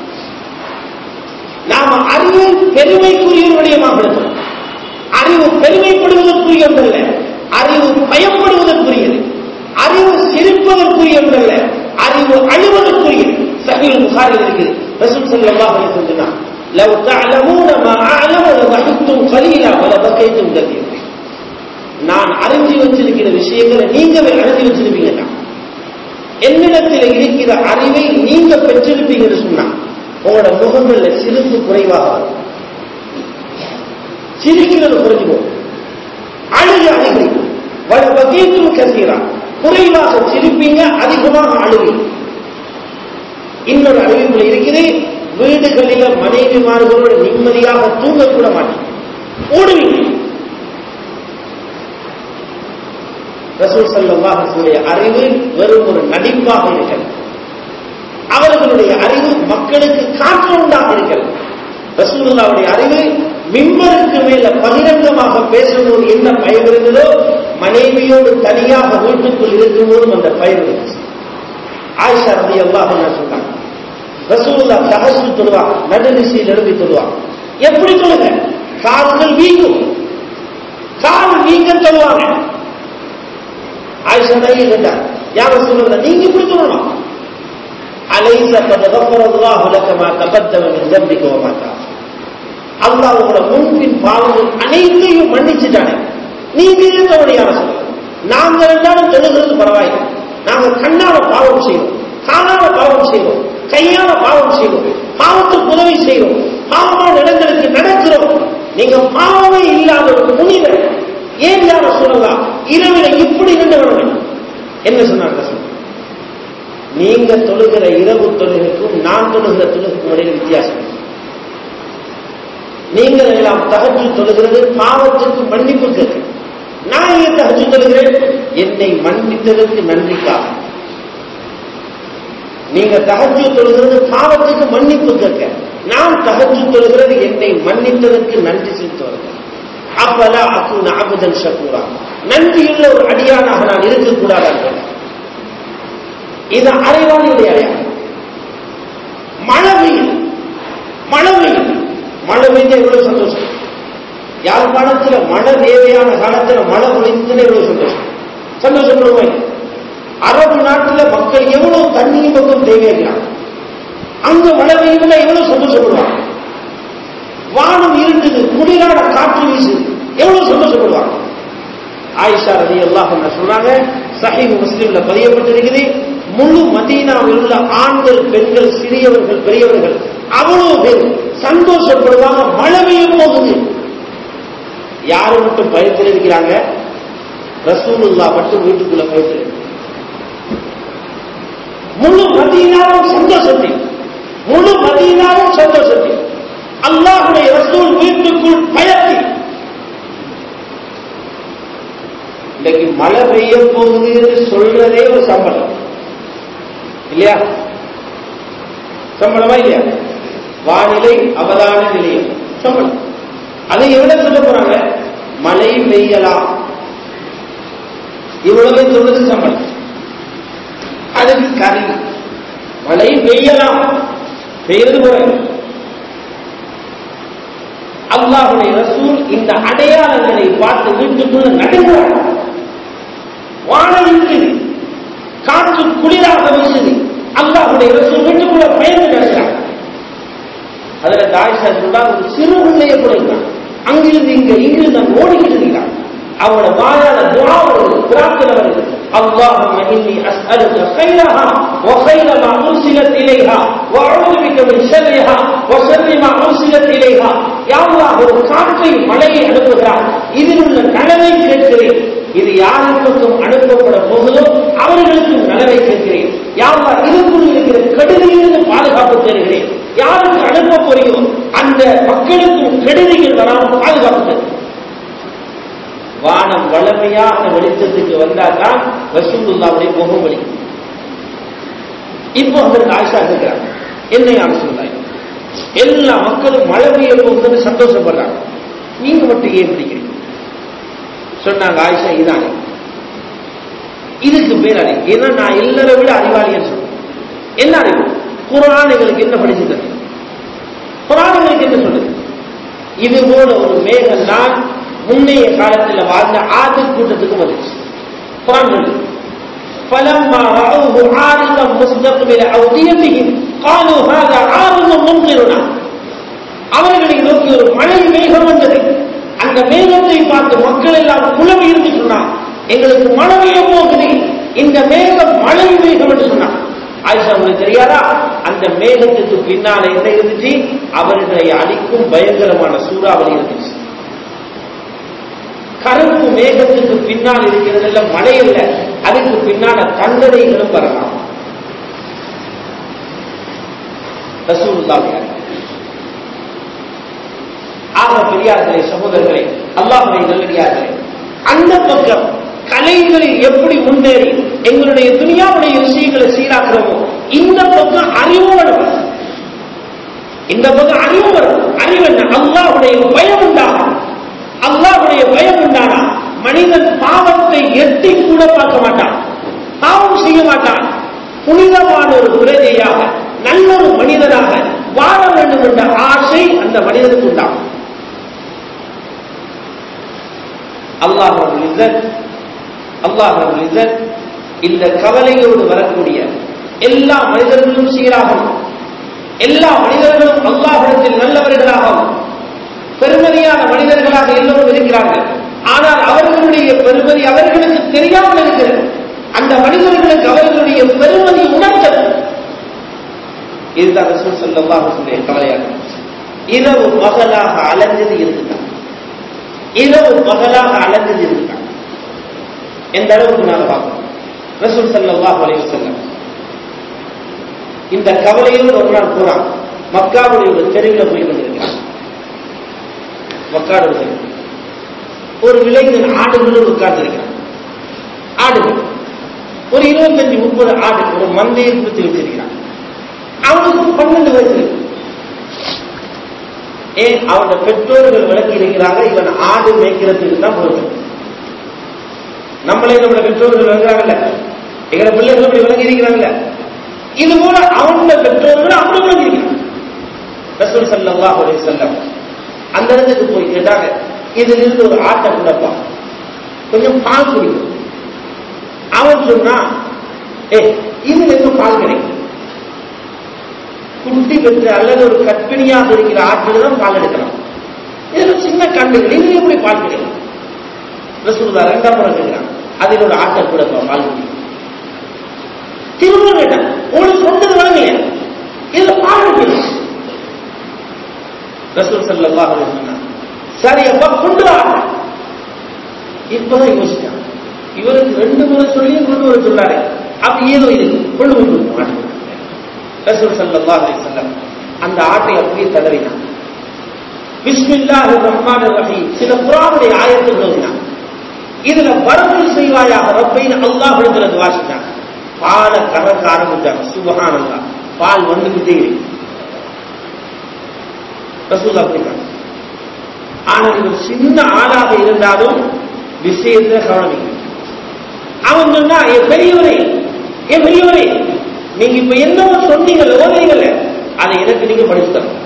நாம அறிவை பெருமைக்குரிய விடயமாக இருக்கிறோம். அறிவு பெருமைப்படுவதற்குரிய ஒன்றல்ல, அறிவு பயப்படுவதற்குரியது. அறிவு சிரிப்பதற்குரிய ஒன்றல்ல, அறிவு அழுவதற்குரியது. சஹீஹ் புகாரில் இருக்குது. ரசூல் ஸல்லல்லாஹு அலைஹி வஸல்லம் சொன்னார், லவ் தஅலமூன மா அஅலமு லதஹிக்தும் கலீலா வலபகைதும் கதீரா. நான் அறிஞ்சு வச்சிருக்கிற விஷயங்களை நீங்களே அறிஞ்சு வச்சிருப்பீங்கன்னா, என்னிடத்தில் இருக்கிற அறிவை நீங்க பெற்றிருப்பீங்கன்னு சொன்னா உங்களோட முகங்கள்ல சிரிப்பு குறைவாக வரும். சிரிக்கிறது குறைஞ்சு போகும். அழுக அழுகை வலபகைதும் கதீரா. குறைவாக சிரிப்பீங்க, அதிகமாக அழுவீங்க. இன்னொரு அறிவிப்புல இருக்கிறது, வீடுகளில மனைவிமார்களோடு நிம்மதியாக தூங்கக்கூட மாட்டீங்க, ஓடுவீங்க. ரசூல் ஸல்லல்லாஹு அலைஹி வஸல்லம் அறிவு வெறும் ஒரு நடிப்பாக இருக்கிறது. அவர்களுடைய அறிவு மக்களுக்கு காற்றொண்டாக இருக்கிறது. ரசூலுல்லாஹ்வுடைய அறிவு மிம்பருக்கு மேல பகிரங்கமாக பேசும்போது என்ன பயம் இருந்ததோ, மனைவியோடு தனியாக வீட்டுக்குள் இருக்கும்போதும் அந்த பயம் இருந்துச்சு. ஆயிஷா ரலியல்லாஹு அன்ஹா சொன்னாங்க, ரசூலுல்லாஹ் தஹஜ்ஜுத் தொழுவாங்க, நடுநிசையில் எழுப்பி தொழுவாங்க. எப்படி தொழுக? கால்கள் வீங்கும், கால் வீங்க தொழுவாங்க. ஆயிஷா நபி கேட்டார், யா ரசூலுல்லாஹ் நீங்க எப்படி தொழணும்? அலைஸ கத் கஃபரல்லாஹு லக மா தகத்தம மின் ذنبك வமா தஅ. அல்லாஹ் உங்களோட முன்பின் பாவங்கள் அனைத்தையும் மன்னிச்சுட்டானே, நீங்க ஏன் தொழணும் யா ரசூலுல்லாஹ்? நாங்க ரெண்டாலும் தொழுகிறது பரவாயில்லை. நாங்க கண்ணால பாவம் செய்வோம், காலால பாவம் செய்வோம், கையால பாவம் செய்வோம், பாவத்துக்கு உதவி செய்வோம், பாவமான இடங்களுக்கு நடக்கிறோம். நீங்க பாவமே இல்லாத ஒரு புனிதர், ஏன் யா ரசூலுல்லாஹ் இரவில இப்படி நின்று வரணும்? என்ன சொன்னாங்க? நீங்க தொழுகிற இரவு தொழுகைக்கும் நான் தொழுகிற தொழுகைக்கும் இடையில வித்தியாசம். நீங்கள் எல்லாம் தஹஜ்ஜுத் தொழுகிறது பாவத்துக்கு மன்னிப்பு கேட்க. நான் ஏன் தஹஜ்ஜுத் தொழுகிறேன்? என்னை மன்னித்ததற்கு நன்றிக்காக. நீங்க தஹஜ்ஜுத் தொழுகிறது பாவத்துக்கு மன்னிப்பு கேட்க, நான் தஹஜ்ஜுத் தொழுகிறது என்னை மன்னித்ததற்கு நன்றி செலுத்துவது. அப்பலா அகுன அபதன் ஷக்கூரா, நன்றியுள்ள ஒரு அடியானாக நான் இருக்கக்கூடாது. இது அறிவாளியுடைய அடையாளம். மழை பெய்யும், மழை பெய்யும், மழை பெய்ஞ்சா எவ்வளவு சந்தோஷம். யாழ்ப்பாணத்துல மழை தேவையான காலத்துல மழை பொழிந்ததுன்னு எவ்வளவு சந்தோஷம், சந்தோஷப்படுவாங்க. அரபு நாட்டுல மக்கள் எவ்வளவு தண்ணியும் பக்கம் தேவையாகிறாங்க, அங்க மழை பெய்யும்னா எவ்வளவு சந்தோஷப்படுவாங்க. வானம் இருந்தது, குளிரான காற்று வீசுது, எவ்வளவு சந்தோஷப்படுவாங்க. ஆயிஷா ரலியல்லாஹு அன்ஹா சொல்றாங்க, சஹீஹ் முஸ்லிம்ல பதியப்பட்டிருக்குது, முழு மதீனாவில் உள்ள ஆண்கள் பெண்கள் சிறியவர்கள் பெரியவர்கள் அவ்வளவு பேர் சந்தோஷப்படுவாங்க. மழை பெய்ய போகுது. யாரு மட்டும் பயத்தில் இருக்கிறாங்க? ரசூலுல்லாஹ் மட்டும் வீட்டுக்குள்ள பயத்தில். முழு மதீனாவும் சந்தோஷத்தில், முழு மதீனாவும் சந்தோஷத்தில், அல்லாஹ்வுடைய ரசூல் வீட்டுக்குள் பயத்தில். இன்னைக்கு மழை பெய்ய போகுது என்று சொல்றதே ஒரு சம்பளம் இல்லையா? சம்பளமா இல்லையா? வானிலை அவதான நிலையம் சம்பளம். அதை எவ்வளவு சொல்ல போறாங்க? மழை பெய்யலாம், இவ்வளவு சொல்றது சம்பளம். அதுக்கு கறி மழை பெய்யலாம், பெய்யறது போற. அல்லாஹ்வுடைய ரசூல் இந்த அடையாளங்களை பார்த்து வீட்டுக்குள்ள நடுங்கிறார். வானம் இருக்குது, காற்று குளிராக வீசுது. அல்லாஹ்வுடைய ரசூல் வீட்டுக்குள்ள பயந்து நடக்கிறார். அதுல ஆயிஷா சொல்றாங்க, ஒரு சிறு பிள்ளையை கூட இருந்தான், அங்கிருந்து இங்க இங்கிருந்து அங்க ஓடிக்கிட்டு இருக்கிறான். அவனோட வாயால துஆ வருது, பிரார்த்தனை வருது. அல்லாஹும்ம இன்னி அஸ்அலுக கைரஹா வ கைர மா உர்சிலத் இலைஹா வ அஊது பிக மின் ஷர்ரிஹா வ ஷர்ரி மா உர்சிலத் இலைஹா. யா அல்லாஹ், ஒரு காற்றை மழையை அனுப்புகிறார், இதில் உள்ள நலவை கேட்கிறேன். இது யாருக்கும் அனுப்பப்பட போகுதோ அவர்களுக்கும் நலவை கேட்கிறேன். யா அல்லாஹ், இதுக்குள் இருக்கிற கெடுதியிலிருந்து பாதுகாப்பு தருகிறேன். யாருக்கு அனுப்ப போறியோ அந்த மக்களுக்கும் கெடுதிகள் வராமல் பாதுகாப்பு தருகிறேன். வானம் வளமையாக வெளிச்சத்துக்கு வந்தால்தான் ரசூலுல்லாஹ்வுடைய முகம் வெளிக்கும். இப்போ அவர் ஆயிஷா இருக்கிறாங்க, என்ன யார் சொல்றாங்க? எல்லா மக்களும் மழை பெய்ய போகுதுன்னு சந்தோஷப்படுறாங்க, நீங்க மட்டும் ஏன் பிடிக்கிறீங்க? சொன்னாங்க ஆயிஷா, இதானே இதுக்கு பேர் அறிவு. ஏன்னா நான் எல்லாரை விட அறிவாளின்னு சொல்றேன். என்ன அறிவு? குர்ஆன் எங்களுக்கு என்ன படிச்சு தருது? குர்ஆன் எங்களுக்கு என்ன சொல்லுது? இது போல ஒரு மேகம் தான் முன்னைய காலத்தில் வாழ்ந்த ஆது கூட்டத்துக்கு வந்துச்சு. குர்ஆன் சொல்லுது, فَلَمَّا رَأَوْهُ عَارِضًا مُسْتَقْبِلَ أَوْدِيَتِهِمْ قَالُوا هَذَا عَارِضٌ مُمْطِرُنَا. அவர்களை நோக்கி ஒரு மழை மேகம் வந்தது. அந்த மேகத்தை பார்த்து மக்கள் எல்லாம் குழம்பி இருந்து சொன்னார், எங்களுக்கு மழை பெய்ய போகுது, இந்த மேகம் மழை மேகம் என்று சொன்னார். ஆயிஷா, உங்களுக்கு தெரியாதா, அந்த மேகத்துக்கு பின்னால என்ன இருந்துச்சு? அவர்களை அழிக்கும் பயங்கரமான சூறாவளி இருந்துச்சு. கருப்பு மேகத்துக்கு பின்னால் இருக்கிறதுல மழை இல்ல, அதுக்கு பின்னால தண்டனைகளும் வரலாம். ரசூலுல்லாஹ் ஆக பெரியார்களே, சகோதரர்களே, அல்லாஹ்வுடைய நல்லடியார்களே, அந்த பக்கம் கலைகளில் எப்படி முன்னேறி எங்களுடைய துனியாவுடைய விஷயங்களை சீராக்கிறோமோ, இந்த பக்கம் அறிவு வரும். இந்த பக்கம் அறிவு வரும். அறிவு என்ன? அல்லாஹ்வுடைய பயம் உண்டாகும். அல்லாஹ்வுடைய பயம் உண்டானா மனிதன் பாவத்தை எட்டி கூட பார்க்க மாட்டான், பாவம் செய்ய மாட்டான். புனிதமான ஒரு பிரஜையாக நல்ல ஒரு மனிதனாக வாழ வேண்டும் என்ற ஆசை அந்த மனிதனுக்கு உண்டாகும். அல்லாஹ் ரப்பல் இஸ்ஸத் அல்லாஹ் ரப்பல் இஸ்ஸத் இந்த கவலையோடு வரக்கூடிய எல்லா மனிதர்களும் சீராகவும், எல்லா மனிதர்களும் அல்லாஹ்விடத்தில் நல்லவர்களாகவும், பெருமதியான மனிதர்களாக எல்லோரும் இருக்கிறார்கள். ஆனால் அவர்களுடைய பெருமதி அவர்களுக்கு தெரியாமல் இருக்கிறது. அந்த மனிதர்களுக்கு அவர்களுடைய பெருமதி உணர்த்தல். இதுதான் ரசூல் ஸல்லல்லாஹு அலைஹி வஸல்லம் கவலையாக. இரவு பகலாக அலைஞ்சது இருக்குதான், இரவு பகலாக அலைஞ்சது இருக்குதான். எந்த அளவுக்கு நாங்கள் பார்க்கணும். ரசூல் ஸல்லல்லாஹு அலைஹி வஸல்லம் இந்த கவலையோடு ஒரு நாள் போறான். மக்காவுடைய ஒரு தெருவில் போய் கொண்டிருக்கிறான். மக்காடு தெரு, ஒரு விளைஞன் ஆடுகளோடு உட்கார்ந்திருக்கிறான். ஆடுகள் ஒரு இருபத்தஞ்சு முப்பது ஆடு ஒரு மந்தையை பிடித்து வச்சிருக்கிறான். அவனுக்கு பன்னெண்டு வயசு. ஏன்? அவனோட பெற்றோர்கள் விளக்கி இருக்கிறாங்க, இவன் ஆடு மேய்க்கிறதுக்கு தான் பொறுப்பு. நம்மளே நம்மளோட பெற்றோர்கள் விளங்குறாங்கல்ல, எங்களை பிள்ளைகள் அப்படி விளங்கி இருக்கிறாங்கல்ல, இது போல அவனோட பெற்றோர்கள் அப்படி விளங்கி இருக்கிறாங்க. ரசூல் ஸல்லல்லாஹு அலைஹி வஸல்லம் அந்த இடத்துக்கு போய் கேட்டாங்க, இதுல இருந்து ஒரு ஆட்டை கூடப்பா, கொஞ்சம் பால் குடிக்கும். அவன் சொன்னா, ஏ இதுல இருந்து பால் கிடைக்கும், குட்டி பெற்ற அல்லது ஒரு கற்பிணியாக இருக்கிற ஆட்டில் தான் பால் எடுக்கலாம், இதுல சின்ன கண்டுகள், இது எப்படி பால் கிடைக்கும்? ரசூலுல்லாஹ் இரண்டாம் முறை கேட்கிறான், அதில் ஒரு ஆட்டை கூடப்பா பால் குடிக்கும். திரும்ப கேட்டான், உங்களுக்கு சொந்தது வழங்கலையா, இதுல பால் எடுக்கணும். ரசூல் ஸல்லல்லாஹு அலைஹி வஸல்லம் சரி அப்பா கொண்டு வா. இப்பதான் யோசிச்சான், இவருக்கு ரெண்டு முறை சொல்லி கொண்டு வர சொன்னாரு, அப்ப ஏதோ இது கொண்டு கொண்டு ஆட்டு. ரசூல் ஸல்லல்லாஹு அலைஹி வஸல்லம் அந்த ஆட்டை அப்படியே தடவினான். பிஸ்மில்லாஹிர் ரஹ்மானிர் ரஹீம் சில குர்ஆனுடைய ஆயத்துகள் ஓதினான். இதுல பரக்கத் செய்வாயாக ரப்பைன அல்லாஹ் இடத்துல துஆ செஞ்சான். பாலை கறக்க ஆரம்பிச்சாங்க. சுப்ஹானல்லாஹ், பால் வந்துகிட்டே இருக்கு. ரசூலுல்லாஹ் அப்படின்னா ஆனால் இவர் சின்ன ஆளாக இருந்தாலும் விஷயத்தை கவனிக்க. அவன் சொன்னா என் பெரியவரே என் பெரியவரே நீங்க இப்ப என்னவோ சொன்னீங்க ஓதைகள் அதை எனக்கு நீங்க படிச்சு தரணும்.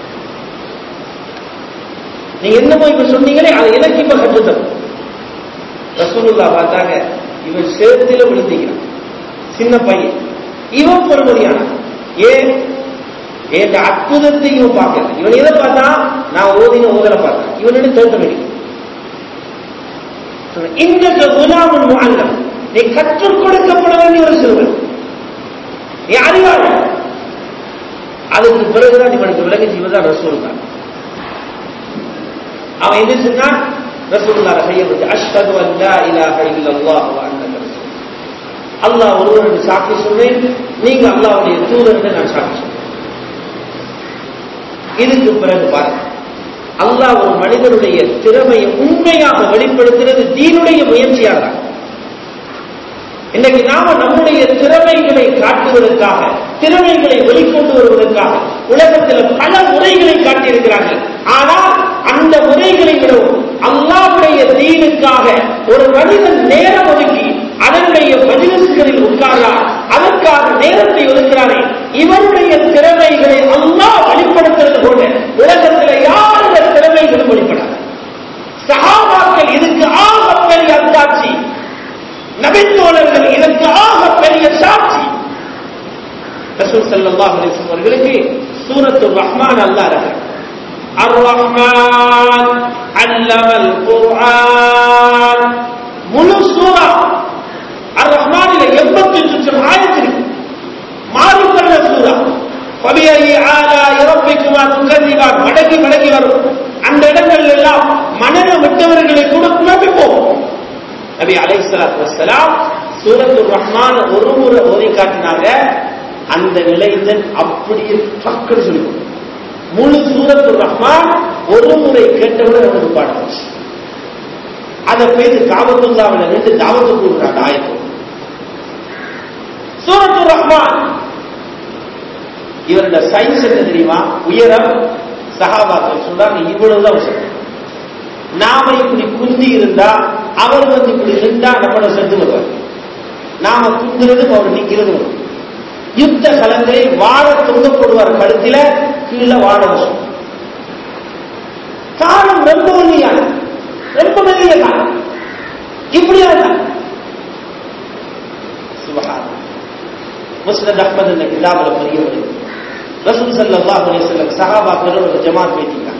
நீங்க என்னமோ இப்ப சொன்னீங்களே அதை எனக்கு இப்ப கற்றுத்தரும். ரசூலுல்லாஹ் பார்த்தாங்க, இவன் சேத்துல விழுந்திக்கிறான், சின்ன பையன், இவன் பெருமதியான ஏன் என் அற்புதத்தை இவன் பார்க்கல. இவன் எதை பார்த்தா நான் ஓதின ஓதல பார்த்தேன். இவனோட தேர்த்த முடியும். இந்த குலாமுல் முஅல்லம், நீ கற்றுக் கொடுக்கப்பட வேண்டிய ஒரு சிறுவன், நீ அறிவாளி. அதுக்கு பிறகுதான் இவனுக்கு விலகி செய்வதான் ரசூலுல்லாஹ். அவன் என்ன சொன்னான்? ரசூலுல்லாஹ் கையை வச்சு அஷ்ஹது அன் லா இலாஹ இல்லல்லாஹ் வ அன்னக ரசூல், அல்லாஹ் ஒருவனுக்கு சாட்சி சொல்றேன், நீங்க அல்லாஹ்வுடைய தூதர் என்று நான் சாட்சி சொல்றேன். இதுக்கு பிறகு பாருங்க, அல்லாஹ் ஒரு மனிதனுடைய திறமையை உண்மையாக வெளிப்படுத்துறது தீனுடைய முயற்சியாக. இன்னைக்கு நாம நம்முடைய திறமைகளை காட்டுவதற்காக, திறமைகளை வெளிக்கொண்டு வருவதற்காக உலகத்தில் பல முறைகளை காட்டியிருக்கிறார்கள். ஆனால் அந்த முறைகளை விடவும் அல்லாஹ்வுடைய தீனுக்காக ஒரு மனிதன் நேரம் ஒதுக்கி அதனுடைய மஜ்லிஸ்களில் உட்கார்ந்தார், அதற்காக நேரத்தை ஒதுக்கிறாரே, இவருடைய திறமைகளை அல்லாஹ் வெளிப்படுத்துறது போல உலகத்தில் யாருடைய திறமைகளும் வெளிப்படாது. சஹாபாக்கள் இதுக்கு ஆக பெரிய அத்தாட்சி, நபித்தோழர்கள் இதற்கு ஆக பெரிய சாட்சி. ரசூல் ஸல்லல்லாஹு அலைஹி வஸல்லம் அவர்களுக்கு சூரத்துர் ரஹ்மான் அல்லாஹ் இருக்கிறார். அர் ரஹ்மான் அல்லமல் குர்ஆன், முழு சூரா அர் ரஹ்மானில் எண்பத்தி அஞ்சு ஆயத்து இருக்கு. மாறுபட்ட சூரா. ஃபபிஐ ஆலாஇ ரப்பிக்குமா துகذிபான், மடக்கி மடக்கி வரும். அந்த இடங்கள் எல்லாம் மனநம் விட்டவர்களை கூட குழப்பி போகும். நபி அலைஹிஸ்ஸலாத்து வஸ்ஸலாம் சூரத்துர் ரஹ்மான் ஒரு முறை ஓதி காட்டினாங்க, அந்த நிலையில் அப்படியே டக்குன்னு சொல்லி முழு சூரத்துர் ரஹ்மான் ஒரு முறை கேட்டவுடன் நமக்கு பாடம். அதை பேசி காபத்துல்லாவில் நின்று தாவத்து கூறுறாங்க ஆயத்து. சூரத்துர் ரஹ்மான் இவருடைய சைன்ஸ் என்ன தெரியுமா? உயரம். சஹாபாக்கள் சொல்றாங்க இவ்வளவுதான் விஷயம். நாம இப்படி குந்தி இருந்தா அவர் வந்து இப்படி நின்றா நம்மளோட செத்து வருவார். நாம குந்துறதும் அவர் நிற்கிறது. யுத்த கலங்களில் வாழ தொங்கப்படுவார் கழுத்தில, கீழே வாழ விஷயம். காலம் ரொம்ப ஒல்லியான ரொம்ப மெல்லிய காலம். இப்படியா சுபஹான். முஸ்னத் அஹ்மத் என்ற கிதாபில் பதிய வருது. ரசூல் ஸல்லல்லாஹு அலைஹி வஸல்லம் சஹாபாக்களோட ஒரு ஜமாத் பேசிட்டாங்க.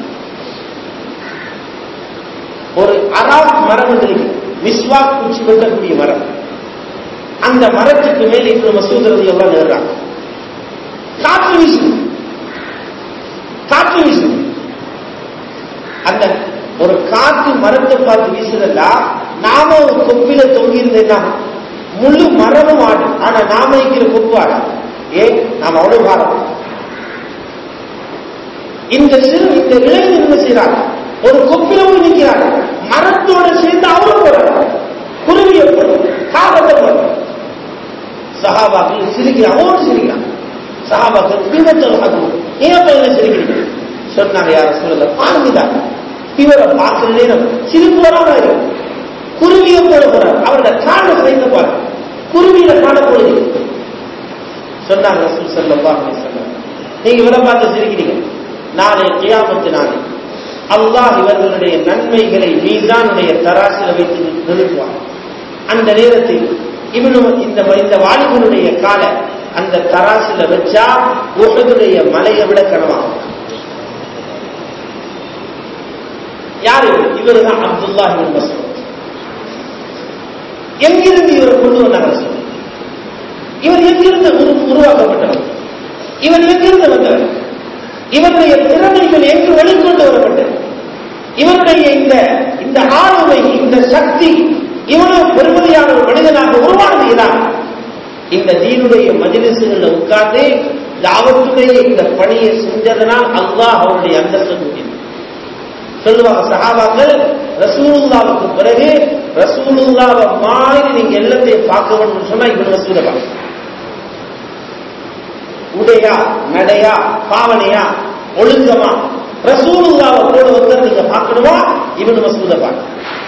ஒரு அராக் மரம் இருக்கு, மிஸ்வாக் குச்சி வெட்டக்கூடிய மரம். அந்த மரத்துக்கு மேலே இப்னு மஸ்ஊத் ரலியல்லாஹு அன்ஹு ஏறுறாங்க. காற்று வீசுது, காற்று வீசுது. அந்த ஒரு காற்று மரத்தை பார்த்து வீசுதல்லா, நாம ஒரு கொப்பில தொங்கி இருந்தேன்னா முழு மரமும் ஆடும். ஆனா நாம இருக்கிற கொப்பு ஆடும். ஏன்? நாம் அவ்வளவு பாரம். இந்த சிறு இந்த இளைஞர் என்ன செய்யறாங்க? ஒரு கொப்பில போய் நிற்கிறாங்க, மரத்தோட சேர்ந்து அவரும் போறாங்க, குருவியை போடும், காகத்தை போடும். சஹாபாக்கள் சிரிக்கிறான், அவரும் சிரிக்கிறான். சஹாபாக்கள் பின்பற்ற ஏன் பையனை சிரிக்கிறீங்க சொன்னாங்க. யார சொல்லல பாருங்கதான் இவரை பார்க்கிற நேரம் சிரிப்பு வராம குருவியை போட போறார். அவரோட கால சைத்த பாரு, குருவியில கால போடுது சொன்னாங்க. ரசூல் ஸல்லல்லாஹு அலைஹி வஸல்லம், நீங்க இவரை பார்த்து சிரிக்கிறீங்க, நாளை கியாமத்து நாளை அல்லாஹ் இவர்களுடைய நன்மைகளை மீசானுடைய தராசில வைத்து நிறுத்துவார். அந்த நேரத்தில் இவனும் இந்த இந்த வாலிபனுடைய கால அந்த தராசில வச்சா உஹதுடைய மலையை விட கனமாகும். யாரு? இவருதான் அப்துல்லாஹ் இப்னு மஸ்ஊத். எங்கிருந்து இவரை கொண்டு வந்தாங்க? இவர் எங்கிருந்து உருவாக்கப்பட்டவர்? இவர் எங்கிருந்து வந்தவர்? இவருடைய திறமைகள் எங்கு வெளிக்கொண்டு வரப்பட்டது? இவருடைய இந்த இந்த ஆளுமை, இந்த சக்தி இவ்வளவு பெருமதியான ஒரு மனிதனாக உருவானதுதான் இந்த தீனுடைய மஜ்லிஸ்களில் உட்கார்ந்து தாவத்துடைய இந்த பணியை செஞ்சதனால் அல்லாஹ் அவருடைய அந்தஸ்து கூட்டினார். சொல்லுவாங்க சஹாபாக்கள், ரசூலுல்லாஹ்வுக்கு பிறகு ரசூலுல்லாஹ்வை மாதிரி நீங்க எல்லாத்தையும் பார்க்க வேண்டும் சொன்னா இப்னு மஸ்ஊத் பார்க்க. உடையா, நடையா, பாவனையா, ஒழுங்கமா ரசூலுல்லாஹ்வை போல ஒருத்தர் நீங்க பார்க்கணுமா இப்னு மஸ்ஊத பார்க்க.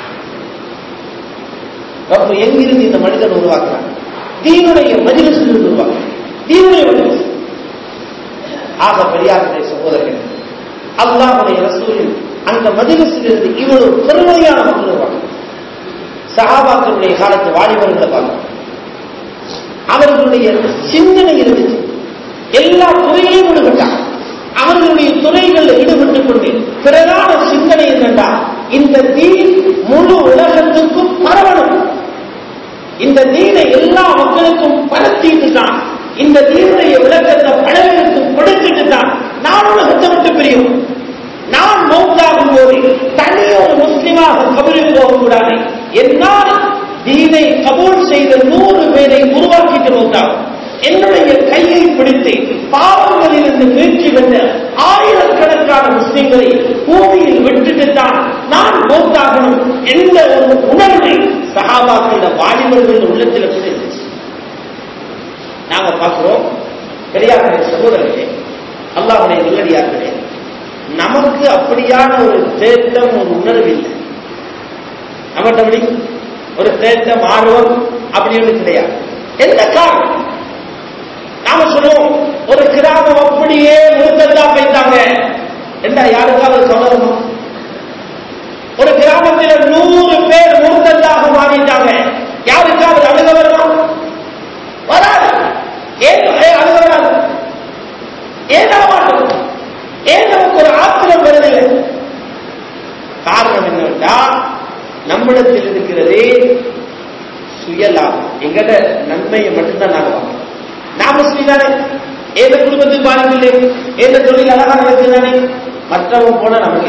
அப்ப எங்கிருந்து இந்த மனிதன் உருவாக்குறாங்க? தீனுடைய மஜ்லிஸிலிருந்து உருவாக்குறாங்க. தீனுடைய மஜ்லிஸ். ஆக பெரியாருடைய சகோதரர்கள், அல்லாஹ்வுடைய ரசூலின் அந்த மஜ்லிஸிலிருந்து இவ்வளவு பெருமையான மக்கள் உருவாக்குறாங்க. சஹாபாக்களுடைய காலத்து வாலிபர்களை பார்க்க அவர்களுடைய சிந்தனை இருந்துச்சு. எல்லா துறையிலையும் ஈடுபட்டார். அவர்களுடைய துறைகளில் ஈடுபட்டுக் கொண்டு பிரதான சிந்தனை என்னென்றா, இந்த தீன் முழு உலகத்துக்கும் பரவணும், இந்த தீனை எல்லா மக்களுக்கும் பரத்திட்டு தான், இந்த தீனுடைய விளக்கத்தை பலருக்கு கொடுத்துட்டு தான் நான் உலகத்தை விட்டு பிரியும். நான் மௌத்தாகும் போது தனி ஒரு முஸ்லிமாக கபரில் போகக்கூடாது. என்னால் தீனை கபூல் செய்த நூறு பேரை உருவாக்கிட்டு மௌத்தாகும். என்னுடைய கையை பிடித்து பாவங்களிலிருந்து மீட்சி வென்ற ஆயிரக்கணக்கான முஸ்லிம்களை பூமியில் விட்டுட்டு தான் நான் மௌத்தாகணும் என்ற ஒரு உணர்வை சஹாபாக்கள வாலிபர்கள் உள்ளத்தில் இருந்துச்சு. நாங்க பார்க்கிறோம் பெரியாருடைய சகோதரர்களே, அல்லாஹ்வுடைய நல்லடியார்களே, நமக்கு அப்படியான ஒரு தேட்டம், ஒரு உணர்வு இல்லை. நம்மகிட்ட ஒரு தேட்டம், ஆர்வம் அப்படின்னு கிடையாது. எந்த காரணம்? நாம சொல்லுவோம் ஒரு கிராமம் அப்படியே முழுத்தா போயிட்டாங்க என்றா யாருக்காவது கவனமா? ஒரு கிராமத்தில் நூறு பேர் முழுத்ததாக மாறிட்டாங்க, யாருக்காவது அழுக வருமா? வராது. ஏன் அழுக வராது? ஏன் மாட்டோம்? ஏன் நமக்கு ஒரு ஆத்திரம் வருதில்லை? காரணம் என்னவென்றா, நம்மிடத்தில் இருக்கிறதே சுயலாபம். எங்கட நன்மையை மட்டும்தான் நாங்க பார்க்கணும். நான் முஸ்லீம் தானே, ஏத குடும்பத்தில் பாதிப்பில்லை, ஏத தொழில் அழகா நடக்குதானே, மற்றவங்க போன நமக்கு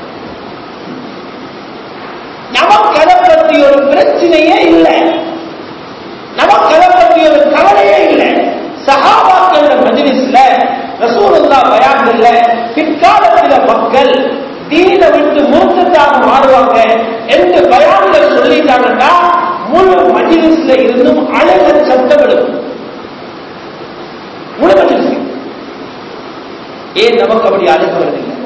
நமக்கு அதை பற்றி ஒரு பிரச்சனையே இல்லை, நமக்கு அதை பற்றி ஒரு கவலையே இல்லை. சஹாபாக்கள் மஜ்லிஸ்ல, ரசூலுல்லாஹ் பயான்கள்ல பிற்காலத்தில் மக்கள் தீனை விட்டு மூர்த்தத்தாக மாறுவாங்க என்று பயான்கள் சொல்லிட்டாங்கன்னா முழு மஜ்லிஸ்ல இருந்தும் அழக சத்தம் எடுக்கும். முழு மஜ்லிஸ். ஏன் நமக்கு அப்படி அழைக்க வருதில்லை?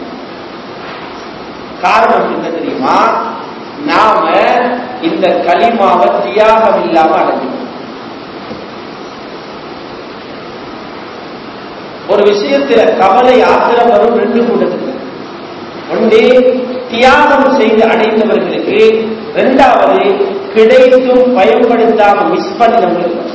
காரணம் என்ன தெரியுமா? நாம இந்த கலிமாவை தியாகம் இல்லாம அடைஞ்சிடும். ஒரு விஷயத்துல கவலை ஆத்திரம் வரும் ரெண்டு கூட்டத்துக்கு. ஒன்றே தியாகம் செய்து அடைந்தவர்களுக்கு, இரண்டாவது கிடைத்தும் பயன்படுத்தாம மிஸ் பண்ணவர்களுக்கு.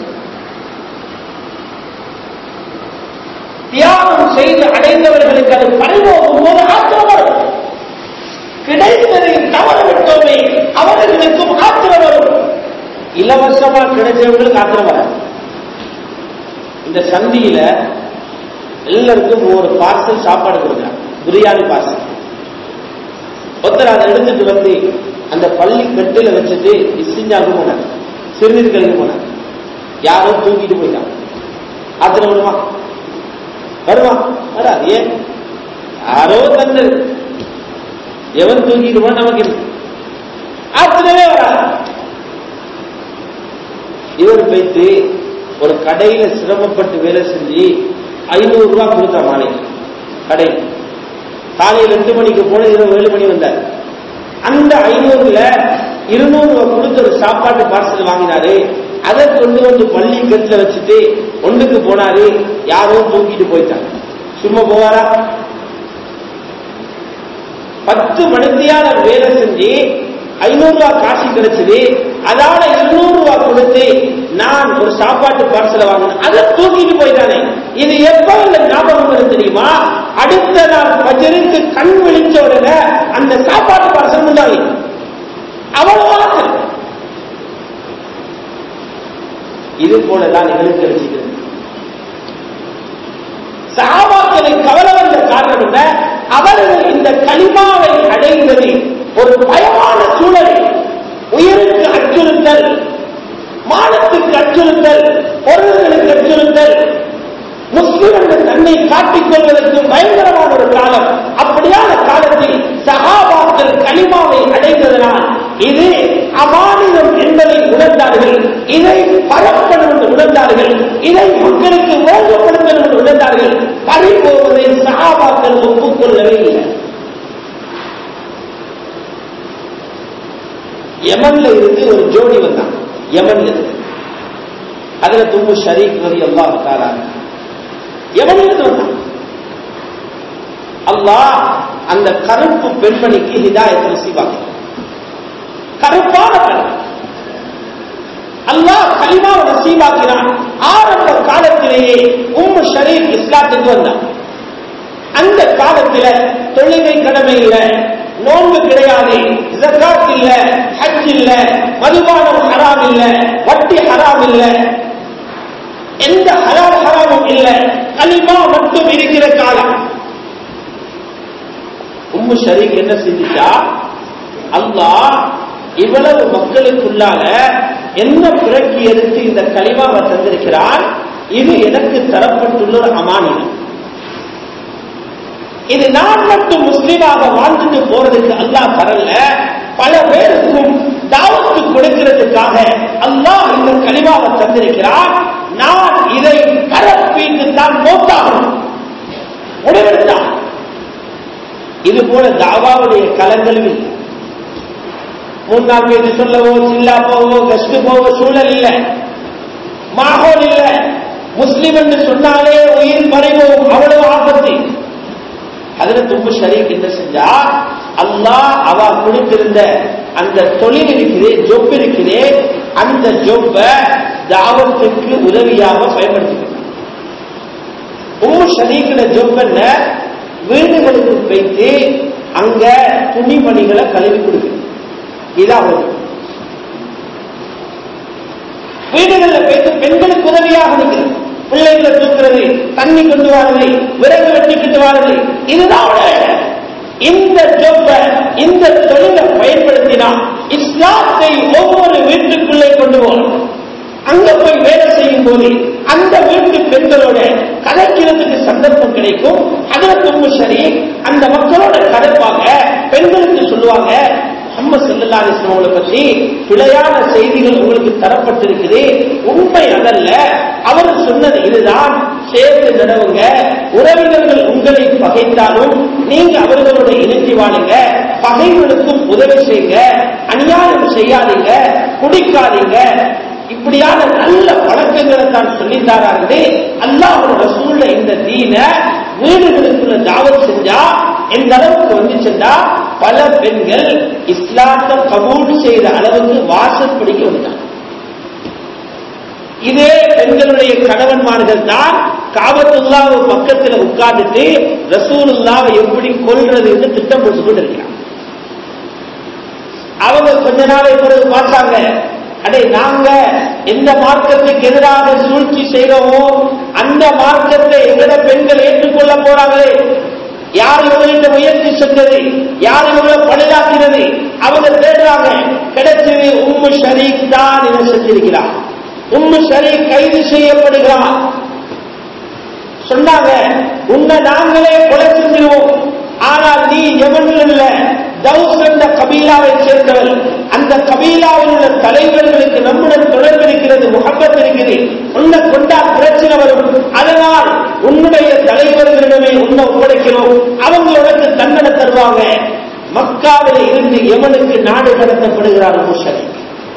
தியாகம் செய்து அடைந்தவர்களுக்கு அது பறிபோகும் போது ஆத்திரம் வரும். கிடைத்ததை தவற விட்டோமே அவர்களுக்கும் ஆத்திரம் வரும். இலவசமா கிடைச்சவர்களுக்கு ஆத்திரம் வராது. இந்த சந்தியில எல்லாருக்கும் ஒரு பார்சல் சாப்பாடு கொடுக்குறாங்க, பிரியாணி பார்சல். ஒருத்தர் அதை எடுத்துட்டு வந்து அந்த பள்ளி கட்டில வச்சுட்டு இஸ்டிஞ்சாக்கு போனாங்க, சிறுநீர் கழிவு போனாங்க. யாரோ தூக்கிட்டு போயிட்டாங்க. ஆத்திரம் வருமா? வருமா? வராது. ஏன்? யாரோ தந்தது, எவன் தூக்கிட்டு போன நமக்கு ஆத்திரமே வராது. இவர் போயிட்டு ஒரு கடையில சிரமப்பட்டு வேலை செஞ்சு ஐநூறு ரூபாய் கொடுத்தா மாலை கடை. காலையில் ரெண்டு மணிக்கு போன இரவு ஏழு மணி வந்தார். அந்த ஐநூறுல இருநூறு ரூபாய் கொடுத்து ஒரு சாப்பாட்டு பார்சல் வாங்கினாரு. அதை கொண்டு வந்து பள்ளி கட்டில வச்சுட்டு ஒன்றுக்கு போனாரு. யாரோ தூக்கிட்டு போயிட்டாங்க. சும்மா போவாரா? பத்து மணித்தியால வேலை செஞ்சு ஐநூறு ரூபாய் காசு கிடைச்சது. அதால இருநூறு ரூபாய் கொடுத்து நான் ஒரு சாப்பாட்டு பார்சலை வாங்கினேன், அதை தூக்கிட்டு போயிட்டானே. இது எப்ப இந்த ஞாபகம் வரும் தெரியுமா? அடுத்த நாள் பஜருக்கு கண் விழிச்ச உடனே அந்த சாப்பாட்டு பார்சல் முன்னாடி அவ்வளவு. இது போலதான் நிகழ்ச்சி கிடைச்சிக்கிறது. சஹாபாக்களை கவலை வந்த காரணம் என்ன? அவர்கள் இந்த கலிமாவை அடைந்தது ஒரு பயமான சூழல், உயிருக்கு அச்சுறுத்தல், மானத்துக்கு அச்சுறுத்தல், பொருள்களுக்கு அச்சுறுத்தல், முஸ்லிம் என்ற தன்னை காட்டிக் கொள்வதற்கு பயங்கரமான ஒரு காலம். அப்படியான காலத்தில் சஹாபாக்கள் கலிமாவை அடைந்ததனால் இது அமானிதம் என்பதை உணர்ந்தார்கள், இதை பரப்பணும் என்று உணர்ந்தார்கள், இதை மக்களுக்கு ஓங்கப்படுத்தணும் என்று உணர்ந்தார்கள். பறிபோவதை சஹாபாக்கள் ஒப்புக்கொள்ளவே இல்லை. யமன்ல இருந்து ஒரு ஜோடி வந்தான். யமன்ல இருந்து அதுல தும்பு ஷரீக் ரலியல்லாஹு தஆலா யமன்ல இருந்து வந்தான். அல்லாஹ் அந்த கருப்பு பெண்மணிக்கு ஹிதாயத் நசீபாக்கினான். கருப்பான பெண் அல்லாஹ் கலிமாவை நசீபாக்கினான். ஆரம்ப காலத்திலேயே உம்மு ஷரீக் இஸ்லாத்துக்கு வந்தான். அந்த காலத்தில் தொழுகை கடமை இல்ல, நோன்பு கிடையாது, ஜகாத் இல்ல, ஹஜ் இல்ல, மதுபானம் ஹராம் இல்ல, வட்டி ஹராம் இல்ல, எந்த ஹலால் ஹராமும் இல்ல, கலிமா மட்டும் இருக்கிற காலம். உம்மு ஷரீக் என்ன செஞ்சிட்டா, அல்லாஹ் இவ்வளவு மக்களுக்குள்ளால என்ன பிறக்கி எடுத்து இந்த கலிமாவை தந்திருக்கிறான், இது எனக்கு தரப்பட்டுள்ள ஒரு அமானியம். இது நான் மட்டும் முஸ்லீமாக வாழ்ந்துட்டு போறதுக்கு அல்லாஹ் தரல, பல பேருக்கும் தாவத்து கொடுக்கிறதுக்காக அல்லாஹ் இந்த கலிமாவை தந்திருக்கிறான். நான் இதை கரப்பீட்டு தான் மௌத்தாகணும் முடிவெடுத்தான். இது போல தாவாவுடைய களங்களும் இல்லை. மூன்றாம் பேரு சொல்லவோ, சில்லா போவோ, கஷ்டு போவோ சூழல் இல்ல, மாஹோல் இல்ல. முஸ்லிம் என்று சொன்னாலே உயிர் மறைவோம், அவ்வளவு ஆபத்து. அதுல தும்பு ஷரீக் என்ன செஞ்சா, அல்லாஹ் அவ கொடுத்திருந்த அந்த தொழில் இருக்கிறே, ஜொப் இருக்கிறே, அந்த ஜொப்ப தாவத்துக்கு உதவியாக பயன்படுத்திக்கிறார். உம்மு ஷரீக்ல ஜொப் என்ன, வீடுகளுக்கு வைத்து அங்க துணிமணிகளை கழுவி கொடுக்கிறது. இதான் வீடுகளில் வைத்து பெண்களுக்கு உதவியாக இருக்கிறது. பிள்ளைகளை தூக்குறது, தண்ணி கொண்டு வாருது, விறகு வெட்டிக்கிட்டு வாருது, இதுதான். இந்த ஜொப்ப, இந்த தொழிலை பயன்படுத்தினா இஸ்லாத்தை ஒவ்வொரு வீட்டுக்குள்ளே கொண்டு போகணும். அங்க போய் வேலை செய்யும் போது அந்த வீட்டு பெண்களோட கதைக்கிறதுக்கு சந்தர்ப்பம் கிடைக்கும். ஹஜ்ரத் உம்மு ஷரீக் அந்த மக்களோட கதைப்பாங்க, பெண்களுக்கு சொல்லுவாங்க, முஹம்மது ஸல்லல்லாஹு அலைஹி வஸல்லம் அவங்களை பற்றி பிழையான செய்திகள் உங்களுக்கு தரப்பட்டிருக்குது, உண்மை அதல்ல, அவர் சொன்னது இதுதான், சேர்ந்து நடவுங்க, உறவினர்கள் உங்களை பகைத்தாலும் நீங்க அவர்களோட இணைந்து வாழுங்க, பகைகளுக்கும் உதவி செய்யுங்க, அநியாயம் செய்யாதீங்க, குடிக்காதீங்க, இப்படியான நல்ல பழக்கங்களை தான் சொல்லித்தாராரு. அல்லாஹ்வுடைய ரசூலுடைய இந்த தீன வீடுகளுக்குள்ள தாவத் செஞ்சா எந்த அளவுக்கு வந்துச்சுன்னா, பல பெண்கள் இஸ்லாத்தை கபூல் செய்த அளவுக்கு வாசற்படிக்க வந்துட்டாங்க. இதே பெண்களுடைய கணவன்மார்கள் தான் காபத்துல்லாஹ் பக்கத்தில் உட்கார்ந்துட்டு ரசூலுல்லாஹ் எப்படி கொல்றது என்று திட்டம் போட்டு கொண்டு இருக்கிறாங்க. அவங்க கொஞ்ச நாளை பிறகு பார்த்தாங்க, அடே நாங்க எந்த மார்க்கத்துக்கு எதிராக சூழ்ச்சி செய்யறோமோ அந்த மார்க்கத்தை எங்கட பெண்கள் ஏற்றுக்கொள்ள போறாங்களே, யார் இவர்கிட்ட முயற்சி செஞ்சது, யார் இவர்களை பணியாற்றினது, அவங்க தேடுறாங்க. கிடைச்சது உம்மு ஷரீக் தான் என்ன செஞ்சிருக்கிறார். உம்மு ஷரீக் கைது செய்யப்படுகிறார். சொன்னாங்க, உன்னை நாங்களே கொலை செஞ்சிருவோம், ஆனால் நீ யமனில் உள்ள தௌஸ் என்ற கபீலாவை சேர்ந்தவள், அந்த கபீலாவில் உள்ள தலைவர்களுக்கு நம்முடன் தொடர்பு இருக்கிறது, முகப்பத் இருக்கிறது, உன்னை கொண்டா பிரச்சனை வரும், அதனால் உன்னுடைய தலைவர்களிடமே உன்னை ஒப்படைக்கிறோம், அவங்க உனக்கு தண்டனை தருவாங்க. மக்காவில் இருந்து யமனுக்கு நாடு கடத்தப்படுகிறார் உம்மு ஷரீக்.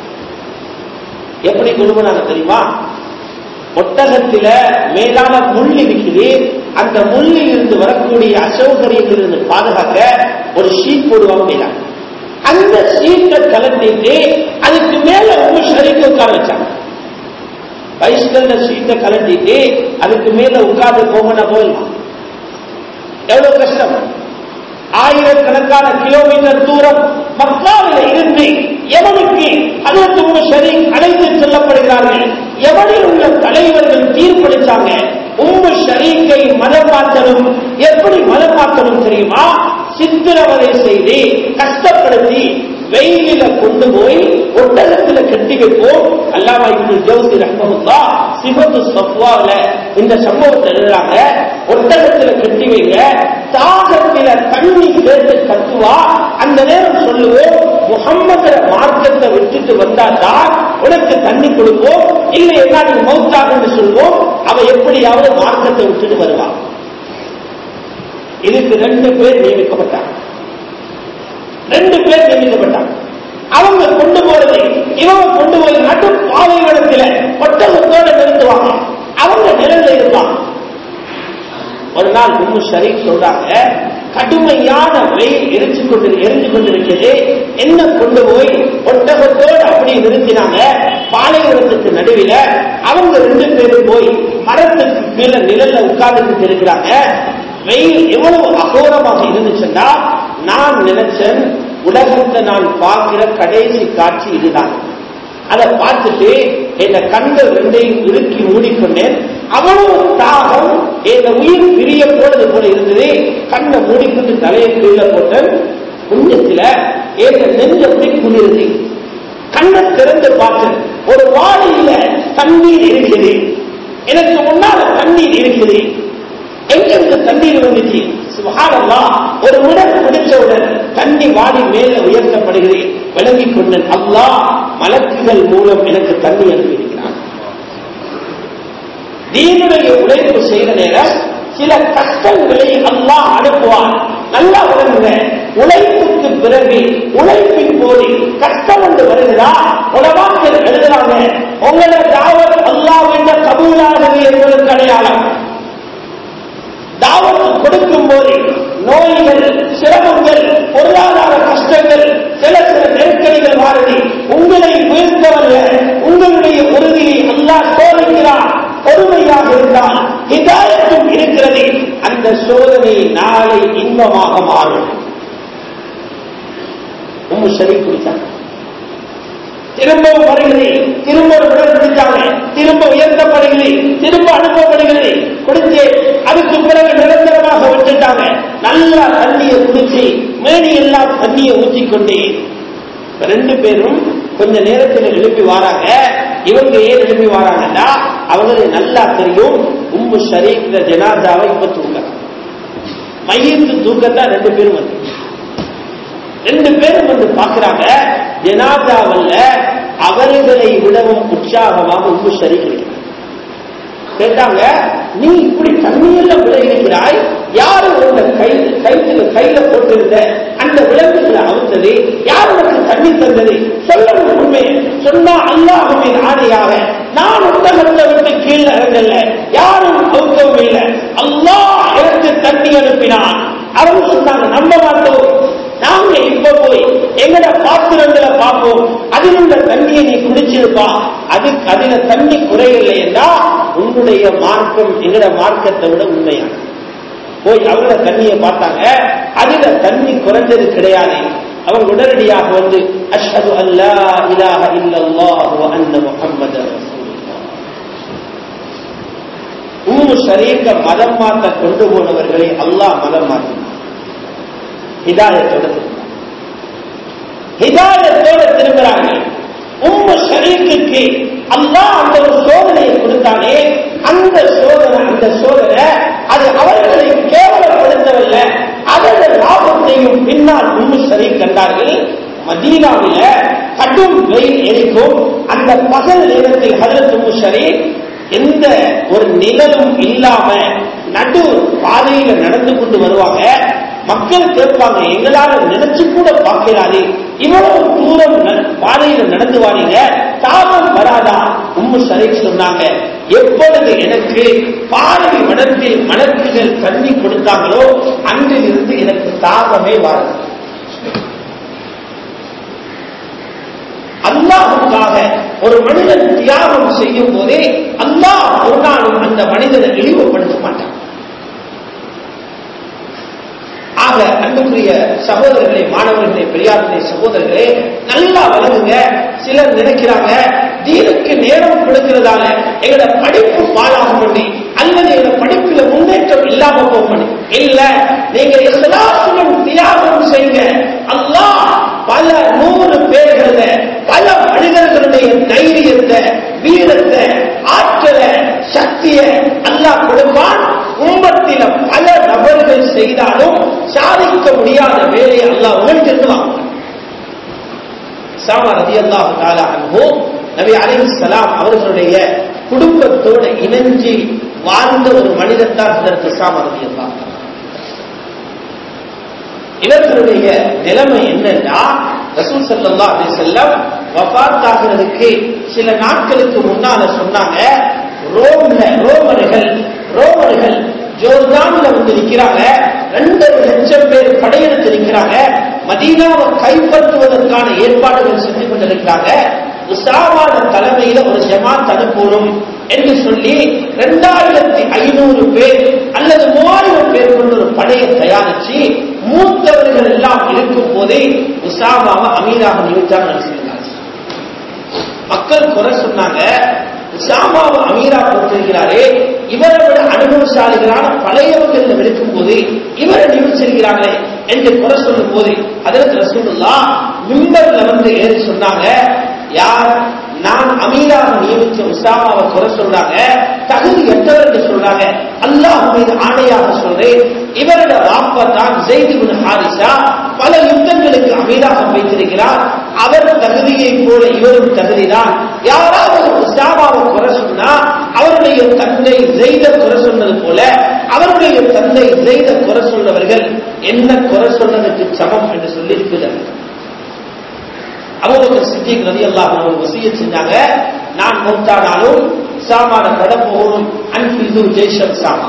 எப்படி கொடுமைனாங்க தெரியுமா? ஒட்டகத்தில மேலான முள் இருக்குது, அந்த முள்ளில் இருந்து வரக்கூடிய அசௌகரியங்கள் இருந்து பாதுகாக்க ஒரு ஷீட் போடுவாங்க மேல. அந்த ஷீட்டை கலட்டிட்டு அதுக்கு மேல உம்மு ஷரீக் உட்கார வச்சாங்க. பைஸ்கல்ல ஷீட்டை கலட்டிட்டு அதுக்கு மேல உட்கார்ந்து போகனா போயிடலாம். எவ்வளவு கஷ்டம்! ஆயிரக்கணக்கான கிலோமீட்டர் தூரம் மக்காவில் இருந்து யமனுக்கு ஹஜ்ரத் உம்மு ஷரீக் அழைத்து செல்லப்படுகிறார்கள். யமனில் உள்ள தலைவர்கள் தீர்ப்பளித்தாங்க, உம்மு ஷரீக்கை மதம் மாற்றணும். எப்படி மதம் மாற்றணும் தெரியுமா? சித்திரவதை செய்து கஷ்டப்படுத்தி வெயிலில கொண்டு போய் ஒட்டகத்துல கட்டி வைப்போம். அல்லாமா இப்னு ஜௌஸி ரஹ்மத்துல்லாஹ் சிஃபத்து ஸஃப்வால இந்த சம்பவத்தை எழுதுறாங்க. ஒட்டகத்துல கட்டி வைங்க, தாகத்தில தண்ணி கேட்டு கத்துவா, அந்த நேரம் சொல்லுவோம், முஹம்மது மார்க்கத்தை விட்டுட்டு வந்தாதான் உனக்கு தண்ணி கொடுப்போம், இல்லை என்ன நீ மௌத்தாக சொல்லுவோம். அவ எப்படியாவது மார்க்கத்தை விட்டுட்டு வருவா. இதுக்கு ரெண்டு பேர் நியமிக்கப்பட்டாங்க. ரெண்டு பேர் நியமிக்கப்பட்டாங்க. அவங்க கொண்டு போறது இவங்க கொண்டு போய் நடு பாலைவனத்தில் ஒட்டகத்தோட நிறுத்துவாங்க. அவங்க நிழல்ல இருப்பாங்க. ஒரு நாள் உம்மு ஷரீக் சொல்றாங்க, கடுமையான வெயில் எரிச்சு கொண்டு எரிஞ்சு கொண்டிருக்கிறது, என்ன கொண்டு போய் ஒட்டகத்தோடு அப்படி நிறுத்தினாங்க. பாலைவனத்துக்கு நடுவில் அவங்க ரெண்டு பேரும் போய் மரத்துக்கு கீழே நிழல்ல உட்கார்ந்துட்டு இருக்கிறாங்க. வெயில் எவ்வளவு அகோரமாக இருந்துச்சுன்னா, நான் நினைச்சேன் உலகத்தை நான் பார்க்கிற கடைசி காட்சி இதுதான். அதை பார்த்துட்டு என் கண்கள் ரெண்டையும் இறுக்கி மூடிக்கொண்டேன். அவ்வளவு தாகம், என் உயிர் பிரிய போனது போல இருந்தது. கண்ணை மூடிக்கொண்டு தலையை கீழே போட்டேன். கொஞ்சத்துல என் நெஞ்ச அப்படி குளிர்ந்து கண்ணை திறந்து பார்த்தேன். ஒரு வாளியில தண்ணீர் இருக்குது, எனக்கு முன்னால தண்ணீர் இருக்குது. எங்கிருந்து தண்ணீர் வந்துச்சு? சுப்ஹானல்லாஹ், ஒரு உடல் குடிச்சவுடன் தண்ணி வாடி மேலே உயர்த்தப்படுகிறது. விளங்கிக் கொண்டேன், அல்லாஹ் மலக்குகள் மூலம் எனக்கு தண்ணி அனுப்பியிருக்கிறான். தீனுடைய உழைப்பு செய்த நேரம் சில கஷ்டங்களை அல்லாஹ் அனுப்புவான். நல்லா விளங்குங்க, உழைப்புக்கு பிறகு உழைப்பின் போது கஷ்டம் என்று வருகிறா. உலமாக்கள் எழுதுறாங்க, உங்களோட தாவத் அல்லாஹ்வின் கபூலானது என்பதற்கு அடையாளம். தாவத்து கொடுக்கும் போது நோய்கள், சிரமங்கள், பொருளாதார கஷ்டங்கள், சில சில நெருக்கடிகள் மாறுது. உங்களை உயர்த்தவல்ல, உங்களுடைய உறுதியை அல்லாஹ் சோதிக்கிறான். பொறுமையாக இருந்தால் ஹிதாயத்தும் இருக்கிறது. அந்த சோதனை நாளை இன்பமாக மாறும். உம்மு ஷரீக் குடித்தாங்க, திரும்பவும் வருகிறது, திரும்ப விடப்படுத்தாங்க, திரும்ப உயர்த்தப்படுகிறது, திரும்ப அனுப்பப்படுகிறது. குடிச்சு அதுக்கு பிறகு நிரந்தரமாக விட்டுட்டாங்க. நல்லா தண்ணியை குடிச்சு மேனி எல்லாம் தண்ணியை ஊற்றிக்கொண்டே ரெண்டு பேரும் கொஞ்ச நேரத்தில் எழுப்பி வாராங்க. இவங்க ஏன் எழுப்பி வாராங்கன்னா, அவங்களுக்கு நல்லா தெரியும் உம்மு ஷரீக் ஜனாசாவை இப்ப தூக்க மையத்து தூக்கத்தான் ரெண்டு பேரும் வந்து ரெண்டு பேரும் வந்து பார்க்கிறாங்க. ஜனாசாவல்ல அவர்களை விடவும் உற்சாகமாக உம்மு ஷரீக் இருக்கிறார். கேட்டாங்க, நீ இப்படி தண்ணீர்ல விளைவிக்கிறாய், யாரு உங்க கை கைத்துல கையில போட்டிருந்த அந்த விளக்குகளை அவுத்தது, யார் உனக்கு தண்ணி தந்தது, சொல்லணும் உண்மை. சொன்னா அல்லாஹ்வின் ஆணையாக நான் உலகத்தை விட்டு கீழே இறங்கல, யாரும் அவுக்கவும் இல்லை, அல்லாஹ் எனக்கு தண்ணி அனுப்பினான். அவங்க சொன்னாங்க, நம்ப மாட்டோம், நாங்க இப்ப போய் எங்கட பாத்திரங்களை பார்ப்போம், அதில் உள்ள தண்ணியை நீ குடிச்சிருப்பா, அதுக்கு அதுல தண்ணி குறையில்லை என்றா உன்னுடைய மார்க்கம் எங்கட மார்க்கத்தை விட உண்மையான. போய் அவங்கள தண்ணியை பார்த்தாங்க, அதுல தண்ணி குறைஞ்சது கிடையாது. அவங்க உடனடியாக வந்து அஷ்ஹது அல்லா இலாஹ இல்லல்லாஹு வ அன்ன முஹம்மதர் ரசூலுல்லாஹ். உம்மு ஷரீக்க மதம் மாற்ற கொண்டு போனவர்களை அல்லாஹ் மதம் மாற்றினார். ஹிதாயத்தோட ஹிதாயத்தோட திரும்புறாங்க. உம்மு ஷரீக்குக்கு அல்லாஹ் அந்த ஒரு சோதனையை கொடுத்தானே, அந்த சோதனை அந்த சோதனை அது அவர்களை கேவலப்படுத்தவில்லை, அதோட லாபத்தையும் பின்னால் உம்மு ஷரீக் கண்டார்கள். மதீனாவில கடும் வெயில் எரிக்கும். அந்த பகல் நேரத்தில் ஹஜ்ரத் உம்மு ஷரீக் எந்த ஒரு நிழலும் இல்லாம நடு பாதையில நடந்து கொண்டு வருவாங்க. மக்கள் கேட்பாங்க, எங்களால நினைச்சு கூட பார்க்கிறாரு, இவ்வளவு தூரம் பாதையில நடந்து வாரீங்க, தாகம் வராதா? உம்மு ஷரீக் சொன்னாங்க, எப்பொழுது எனக்கு பாலை வனத்தில் மலக்குகள் தண்ணி கொடுத்தாங்களோ அன்றிலிருந்து எனக்கு தாகமே வராது. அல்லாஹ்வுக்காக ஒரு மனிதன் தியாகம் செய்யும் போதே அல்லாஹ் ஒரு நாளும் அந்த மனிதனை இழிவுபடுத்த மாட்டான். ஆக அன்புக்குரிய சகோதரர்களே, மாணவர்களே, பெரியார்களே, சகோதரர்களே, நல்லா வழங்குங்க. சிலர் நினைக்கிறாங்க தீனுக்கு நேரம் கொடுக்கிறதால எங்களோட படிப்பு பாழாகும் பண்ணி அல்லது எங்களோட படிப்புல முன்னேற்றம் இல்லாம போகும். இல்ல, நீங்க இஸ்லாத்துடன் தியாகம் செய்யுங்க. அல்லாஹ் பல நூறு பேர்கள பல மனிதர்களுடைய தைரியத்தை, வீரத்தை, ஆற்றலை, சக்தியை அல்லாஹ் கொடுப்பான். உம்மத்தில பல நபர்கள் செய்தாலும் சாதிக்க முடியாத வேலையை அல்லாஹ் உங்கள்கிட்ட வாங்குவான். உஸாமா ரலியல்லாஹு தஆலா அன்ஹு நபி அலைஹிஸ்ஸலாம் அவர்களுடைய குடும்பத்தோடு இணைஞ்சு வாழ்ந்த ஒரு மனிதன் தான் ஹஜ்ரத் உஸாமா ரலியல்லாஹு தஆலா. இவர்களுடைய நிலைமை என்னன்னா, ரசூல் ஸல்லல்லாஹு அலைஹி வஸல்லம் வஃபாத் ஆகிறதுக்கு சில நாட்களுக்கு முன்னால சொன்னாங்க, ரோம்ல ரோமர்கள் ரோமர்கள் ஜோர்தான்ல வந்து நிற்கிறாங்க, ரெண்டரை லட்சம் பேர் படையெடுத்து நிற்கிறாங்க, மதீனாவை கைப்பற்றுவதற்கான ஏற்பாடுகள் செஞ்சு கொண்டிருக்கிறாங்க. உசாமான தலைமையில ஒரு ஜமாத் அனுப்பணும் என்று சொல்லி இரண்டாயிரத்தி ஐநூறு பேர் அல்லது மூவாயிரம் பேர் கொண்ட ஒரு படையை தயாரிச்சு மூத்தவர்கள் எல்லாம் இருக்கும் போதே உசாமாவை அமீராக நியமித்தாங்க. மக்கள் குறை சொன்னாங்க, உசாமாவை அமீரா கொடுத்திருக்கிறாரே, இவரை விட அனுபவசாலிகளான பழையவர்கள் இருக்கும் போது இவரை நியமிச்சிருக்கிறாங்களே என்று குறை சொல்லும் போது ஹஜ்ரத் ரசூலுல்லாஹ் மிம்பர்ல வந்து ஏறி சொன்னாங்க, யார் நான் அமீராக நியமிச்ச உசாமாவை குறை சொல்றாங்க, தகுதி எட்டவர்கள் சொல்றாங்க, அல்லாஹ் மீது ஆணையாக சொல்றேன், இவரோட வாப்பா தான் ஸைத் இப்னு ஹாரிஸா பல யுத்தங்களுக்கு அமீராக வைத்திருக்கிறார், அவர் தகுதியை போல இவரும் தகுதிதான். யாராவது உசாமாவை குறை சொன்னா அவருடைய தந்தை ஸைத குறை சொன்னது போல அவருடைய தந்தை ஸைத குறை சொன்னவர்கள் என்ன குறை சொன்னதற்கு சமம் என்று சொல்லி இருக்கிறார். அபூபக்கர் சித்திக் ரலியல்லாஹு அன்ஹு வசியத் செஞ்சாங்க, நான் மௌத்தானாலும் உசாமான பட போகணும், அன்ஃபிது ஜெய்ஷ உசாமா.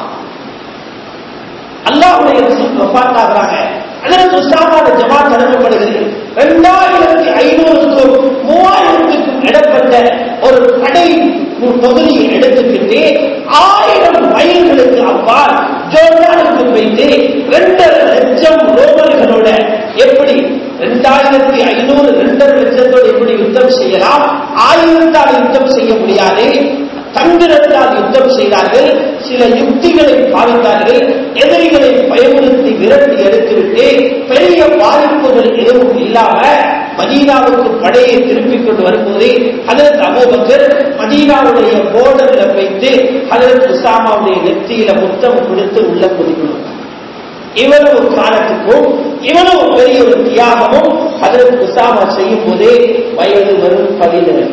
அல்லாஹ்வுடைய ரசூல் வஃபாத் ஆகிறாங்க, அதற்கு உசாமான ஜமாத் அனுப்பப்படுகிறது. இரண்டாயிரத்தி ஐநூறுக்கும் மூவாயிரத்துக்கும் இடப்பட்ட ஒரு படை பகுதியை எடுத்துக்கிட்டு ஆயிரம் மைல்களுக்கு அப்பால் ஜோர்டானுக்கு வைத்து இரண்டரை லட்சம் ரோமர்களோட எப்படி இரண்டாயிரத்தி ஐநூறு இரண்டரை லட்சத்தோடு எப்படி யுத்தம் செய்யலாம், ஆயிரத்தால் யுத்தம் செய்ய முடியாது, தந்திரத்தால் யுத்தம் செய்தார்கள், சில யுக்திகளை பாவித்தார்கள், எதிரிகளை பயமுறுத்தி விரட்டி எடுத்துவிட்டு பெரிய பாதிப்புகள் எதுவும் இல்லாம மதீனாவுக்கு படையை திருப்பிக் கொண்டு வரும்போது ஹஜ்ரத் அபூபக்கர் மதீனாவுடைய போர்டர்ல வைத்து ஹஜ்ரத் உசாமாவுடைய நெற்றியில முத்தம் கொடுத்து உள்ள கொதிக்கணும். இவ்வளவு காலத்துக்கும் இவ்வளவு பெரிய ஒரு தியாகமும் ஹஜ்ரத் உசாமா செய்யும் போதே வயது வரும் பதினேழு.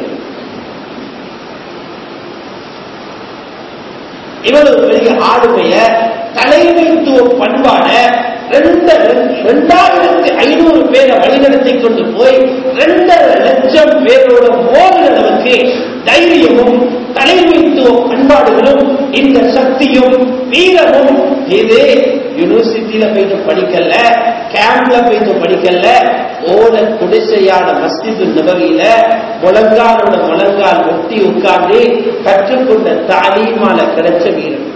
இவ்வளவு பெரிய ஆளுமைய தலைமைத்துவ பண்பாட இரண்டாயிரத்தி ஐநூறு பேரை வழிநடத்தி கொண்டு போய் இரண்டரை லட்சம் பேரோட மோதிர அளவுக்கு தைரியமும் தலைமைத்துவ பண்பாடுகளும் இந்த சக்தியும் வீரமும் இது யூனிவர்சிட்டியில போயிட்டு படிக்கல, கேம்ப்ல போயிட்டு படிக்கல, ஓட குடிசையான மஸ்ஜிது நபவியில முழங்காலோட முழங்கால் ஒட்டி உட்கார்ந்து கற்றுக்கொண்ட தாலீமால கிடைச்ச வீரம்.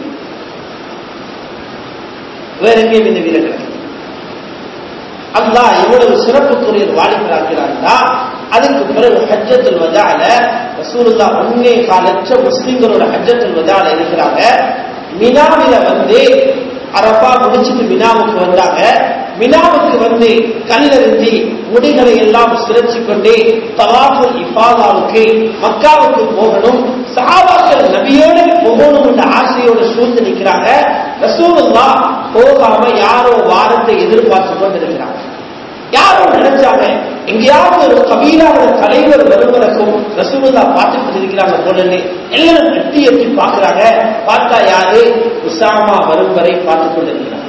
வேற எங்கேயும் இந்த வீரம் கிடைக்கும். அல்லாஹ் எவ்வளவு சிறப்புக்குரிய வாலிபராக்கிறார்களா. அதுக்கு பிறகு ஹஜ்ஜத்துல் வதால ரசூலுல்லாஹ் ஒன்னே கால் லட்சம் முஸ்லிம்களோட ஹஜ்ஜத்துல் வதால இருக்கிறாங்க. மினாவில வந்து அரபா முடிச்சுட்டு மினாவுக்கு வந்தாங்க. மினாவுக்கு வந்து கல்லெறிஞ்சி முடிகளை எல்லாம் சிறச்சு கொண்டு தவாஃபுல் இஃபாதாவுக்கு மக்காவுக்கு போகணும், சஹாபாக்கள் நபியோடு போகணும் என்ற ஆசையோடு சூழ்ந்து நிற்கிறாங்க. ரசூலுல்லாஹ் போகாம யாரோ வாரத்தை எதிர்பார்த்து கொண்டிருக்கிறாங்க. யாரோ நினைச்சாங்க எங்கேயாவது ஒரு கபீலாவோட தலைவர் வருவதற்கும் ரசூலுல்லாஹ் பார்த்துட்டு இருக்கிறாங்க போலன்னு எல்லாரும் எட்டி எட்டி பார்க்கிறாங்க. பார்த்தா யாரு? உசாமா வரும் வரை பார்த்து கொண்டிருக்கிறாங்க.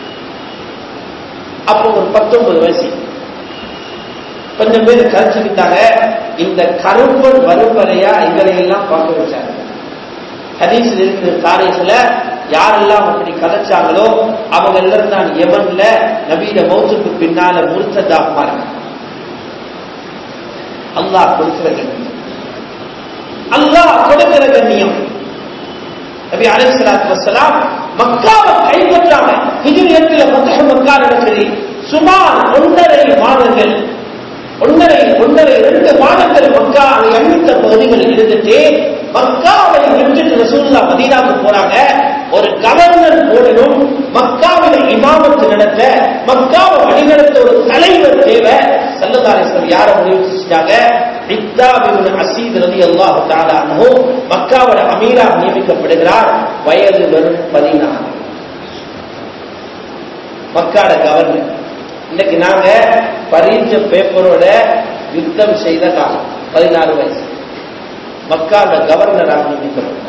அப்போ ஒரு பத்தொன்பது வயசு. கொஞ்சம் பேர் கரைச்சுக்கிட்டாங்க, இந்த கருப்பன் வரும் வரையா எங்களை எல்லாம் பார்க்க வச்சாங்க. ஹதீஸ்ல இருக்கிற தாரீஃப்ல யாரெல்லாம் அப்படி கதைச்சாங்களோ அவங்க எல்லாரும் தான் யமன்ல நபியில மௌத்துக்கு பின்னால முர்த்ததாகுமாறு. அல்லாஹ் கொடுக்கிற கண்ணியம், அல்லாஹ் கொடுக்கிற கண்ணியம். நபி அலைஹிஸ்ஸலாத்து வஸ்ஸலாம் மக்காவை கைப்பற்றாங்க. ஹிஜ்ரி எட்டுல ஃபத்ஹ் மக்கா நடக்குது. சுமார் ஒன்றரை மாதங்கள் ஒன்றரை ஒன்றரை இரண்டு மாதங்கள் மக்காவை அண்மித்த பகுதிகள் இருந்துட்டு மக்காவை விட்டுட்டு ரசூலுல்லாஹ் மதீனாவுக்கு போறாங்க. ஒரு கவர்னர் போடணும், மக்காவில இமாமத்து நடத்த, மக்காவை வழிநடத்த ஒரு தலைவர் தேவை. ஸல்லல்லாஹு அலைஹி வஸல்லம் யாரை முடிவு செஞ்சாங்க? இக்தாப் இப்னு அஸீத் ரலியல்லாஹு தஆலா அன்ஹு மக்காவோட அமீரா நியமிக்கப்படுகிறார். வயது வெறும் பதினாறு. மக்காட கவர்னர். இன்னைக்கு நாங்க பரீட்சை பேப்பரோட யுத்தம் செய்த காலம் பதினாறு வயசு. மக்காவோட கவர்னராக நியமிக்கப்பட்டார்.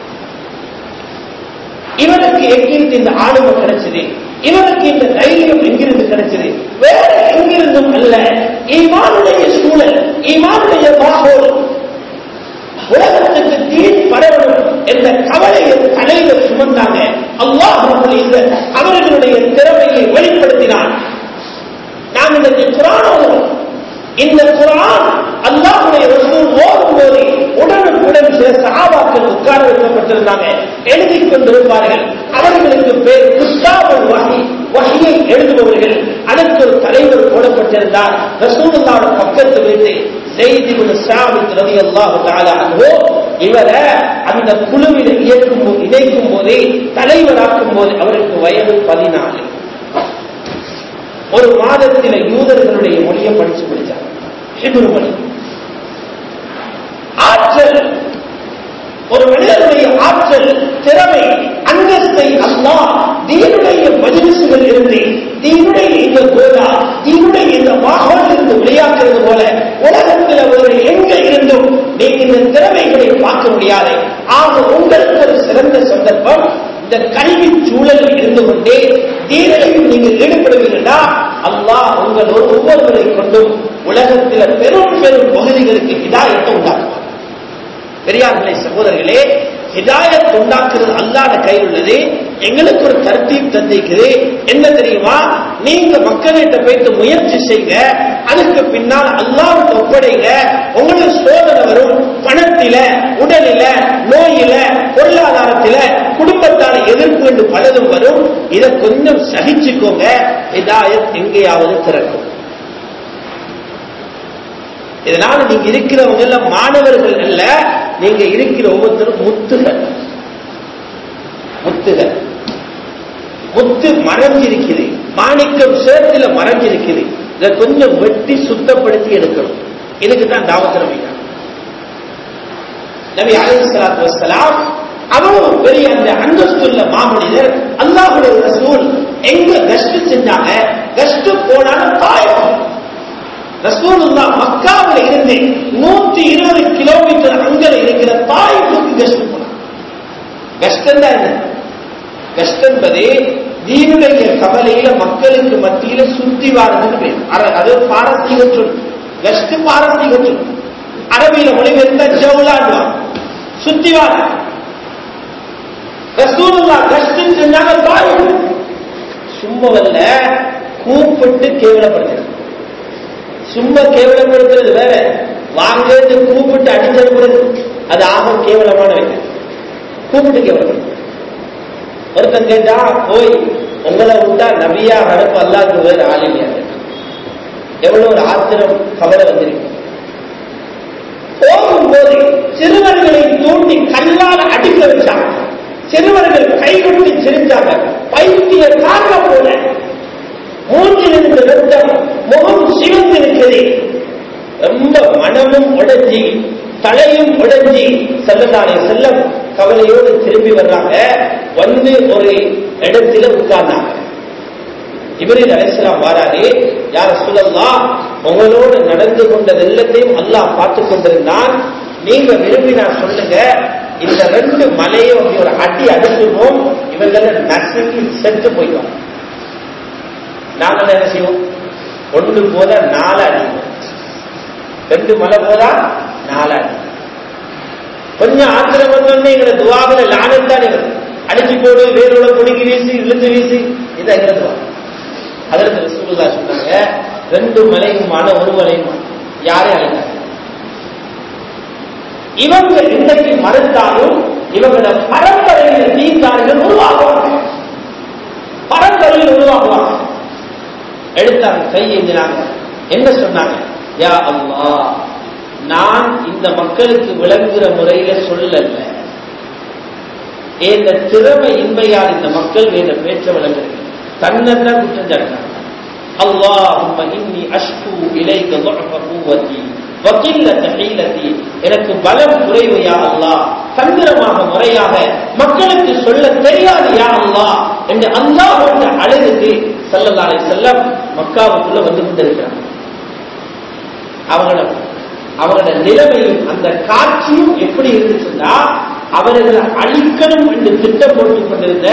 இவனுக்கு எங்கிருந்து இந்த ஆளுமை கிடைச்சது? இவனுக்கு இந்த தைரியம் எங்கிருந்து கிடைச்சது? வேற எங்கிருந்தும் அல்ல, ஈமான் ஈமானுடைய சூழல், ஈமானுடைய மாஹோல், உலகத்துக்கு தீன் பரவணும் என்ற கவலையை தலைவர் சுமந்தாங்க. அல்லாஹ் ரப்பல் இஸ்ஸத் அவர்களுடைய திறமையை வெளிப்படுத்தினான். நாம் இந்த குர்ஆன் ஓதுறோம். இந்த குர்ஆன் அல்லாஹ்வுடைய ரசூல் ஓதும் போது உடனுக்குடன் சில சஹாபாக்கள் உட்கார வைக்கப்பட்டிருந்தாங்க, எழுதிக் கொண்டிருப்பார்கள். அவர்களுக்கு பேர் குத்தாபுல் வஹி, வஹியை எழுதுபவர்கள். அதற்கு ஒரு தலைவர் போடப்பட்டிருந்தார். ரசூலுல்லாஹ் பக்கத்தில் வைத்து ஸைத் இப்னு ஸாபித் ரலியல்லாஹு தஆலா அன்ஹு இவரை அந்த குழுவில் இயக்கும் இணைக்கும் போதே தலைவராக்கும் போது அவருக்கு வயது பதினாலு. ஒரு மாதத்தில் யூதர்களுடைய மொழியை படிச்சு படிச்சார். ஹிப்ரு மொழி. ஆற்றல், ஒரு மனிதனுடைய ஆற்றல், திறமை, அந்தஸ்தை அல்லாஹ் தீனுடைய மஜ்லிஸ்களில் இருந்து, தீனுடைய இந்த கோதா, தீனுடைய இந்த மாஹோல் இருந்து விளையாடுறது போல உலகத்தில் அவர்கள் எங்க இருந்தும் நீங்க இந்த திறமைகளை பார்க்க முடியாது. ஆக உங்களுக்கு ஒரு சிறந்த சந்தர்ப்பம், இந்த கல்வி சூழலில் இருந்து கொண்டே தீனையும் நீங்கள் ஈடுபடுவீர்களா, அல்லாஹ் உங்களோடு ஒவ்வொருவரை கொண்டும் உலகத்தில் பெரும் பெரும் பகுதிகளுக்கு ஹிதாயத்தை உண்டாக்குவார். பெரியார்களே, சகோதரர்களே, ஹிதாயத் உண்டாக்குறது அல்லாஹ்வுடைய கையில் உள்ளது. எங்களுக்கு ஒரு தர்த்தீப் தந்திக்குது. என்ன தெரியுமா? நீங்க மக்கள்கிட்ட போயிட்டு முயற்சி செய்யுங்க, அதுக்கு பின்னால் அல்லாஹ்வுக்கு ஒப்படைங்க. உங்களுக்கு சோதனை வரும், பணத்தில, உடலில, நோயில, பொருளாதாரத்தில, குடும்பத்தால எதிர்ப்பு என்று பலதும் வரும். இதை கொஞ்சம் சகிச்சுக்கோங்க, ஹிதாயத் எங்கேயாவது திறக்கும். இதனால நீங்க இருக்கிறவங்க எல்லாம் மாணவர்கள் அல்ல, நீங்க இருக்கிற ஒவ்வொருத்தரும் முத்துகள். முத்துகள், முத்து மறைஞ்சிருக்குது, மாணிக்கம் சேத்துல மறைஞ்சிருக்குது. இதை கொஞ்சம் வெட்டி சுத்தப்படுத்தி எடுக்கணும். இதுக்கு தான் தாவத் நபிகள் நபி அலைஹிஸ்ஸலாத்து வஸ்ஸலாம் அவ்வளவு பெரிய அந்த அந்தஸ்துள்ள மாமனிதர், அல்லாஹ்வுடைய ரசூல் எங்க கஷ்ட செஞ்சாங்க? கஷ்ட போனால தாயகம். ரசூலுல்லாஹ் மக்காவில் இருந்து நூற்றி இருபது கிலோமீட்டர் அங்கல இருக்கிற தாயிஃபுக்கு கஷ்டம் போனாங்க. கஷ்டம் தான் என்ன? கஷ்டம் என்பது தீனுடைய கவலையில மக்களுக்கு மத்தியில சுத்தி வாரதுன்னு பேர். அது பாரசீக சொல். கஷ்ட பாரசீக சொல். அரபியில மொழிபெயர்ந்த ஜவுலாடுவாங்க, சுத்தி வார. ரசூலுல்லாஹ் கஷ்டம் செஞ்சாங்க தாயிஃப். சும்மவல்ல, கூப்பிட்டு கேவலப்படுத்துறது. சும்மா கேவலப்படுத்துறது வேற, வாங்க கூப்பிட்டு அடிச்சது அது ஆக கேவலமான விஷயம். கூப்பிட்டு கேவலப்படுத்து. ஒருத்தன் கேட்டா போய் உங்களை விட்டா நபியா அனுப்ப அல்லாஹ்வுக்கு வேற ஆளில்லையா? எவ்வளவு ஒரு ஆத்திரம், கவலை வந்திருக்கு. போகும்போது சிறுவர்களை தூண்டி கல்லால் அடிக்க வச்சாங்க. சிறுவர்கள் கைகொட்டி சிரிச்சாங்க. பைத்திய காரண போல மூன்றில் இருந்த ரத்தம், முகம் சிவந்து இருக்கிறது. ரொம்ப மனமும் உடைஞ்சி, தலையும் உடைஞ்சி ஸல்லல்லாஹு அலைஹி வஸல்லம் கவலையோடு திரும்பி வர்றாங்க. வந்து ஒரு இடத்துல உட்கார்ந்தாங்க. ஜிப்ரீல் அலைஹிஸ்ஸலாம் வாராரு. யா ரசூலல்லாஹ், உங்களோடு நடந்து கொண்டது எல்லாத்தையும் அல்லாஹ் பார்த்து கொண்டிருந்தான். நீங்க விரும்பினா சொல்லுங்க, இந்த ரெண்டு மலையும் ஒரு அடி அடிச்சிருவோம், இவங்கள நசுங்கி செத்து போயிடுவாங்க. நாங்கள் என்ன செய்வோம்? ஒன்று போதா நாலு அடி, ரெண்டு மலை போதா நாலு அடி. கொஞ்சம் ஆத்திரம் வந்தோடனே எங்களை துவாவில லானத்தான் அடிச்சு போடு, வேரோட குடுக்கி வீசி, இழுத்து வீசி, இதை எங்கிறது. அதற்கு ரசூலுல்லாஹ் சொன்னாங்க, ரெண்டு மலையுமான ஒரு மலையுமான யாரே அழைத்தாங்க. இவங்க இன்றைக்கு மறுத்தாலும் இவங்களோட பரம்பரையில் தீர்த்தார்கள் உருவாகுவாங்க, பரம்பரையில் உருவாகுவாங்க. எடுத்தாங்க, கை எஞ்சினாங்க. என்ன சொன்னாங்க? யா அல்லாஹ், நான் இந்த மக்களுக்கு விளங்குகிற முறையில சொல்லல, இந்த திறமை இன்மையால் இந்த மக்கள் வேற பேச்ச விளங்குறது. தன்னைத்தான் குற்றம் சாட்டினாங்க. அல்லாஹும்ம இன்னி அஷ்கு இலைக ضعف قوتي وقلة حيلتي, எனக்கு பலம் குறைவு யா அல்லாஹ், தந்திரமாக முறையாக மக்களுக்கு சொல்ல தெரியாது யா அல்லாஹ் என்று அல்லாஹ்வுடைய அழைத்து ஸல்லல்லாஹு அலைஹி வஸல்லம் மக்காவுக்குள்ள வந்து கொண்டிருக்கிறாங்க. அவங்களோட அவங்களோட நிலைமையும் அந்த காட்சியும் எப்படி இருந்துச்சுன்னா, அவர்களை அழிக்கணும் என்று திட்டம் போட்டுக் கொண்டிருந்த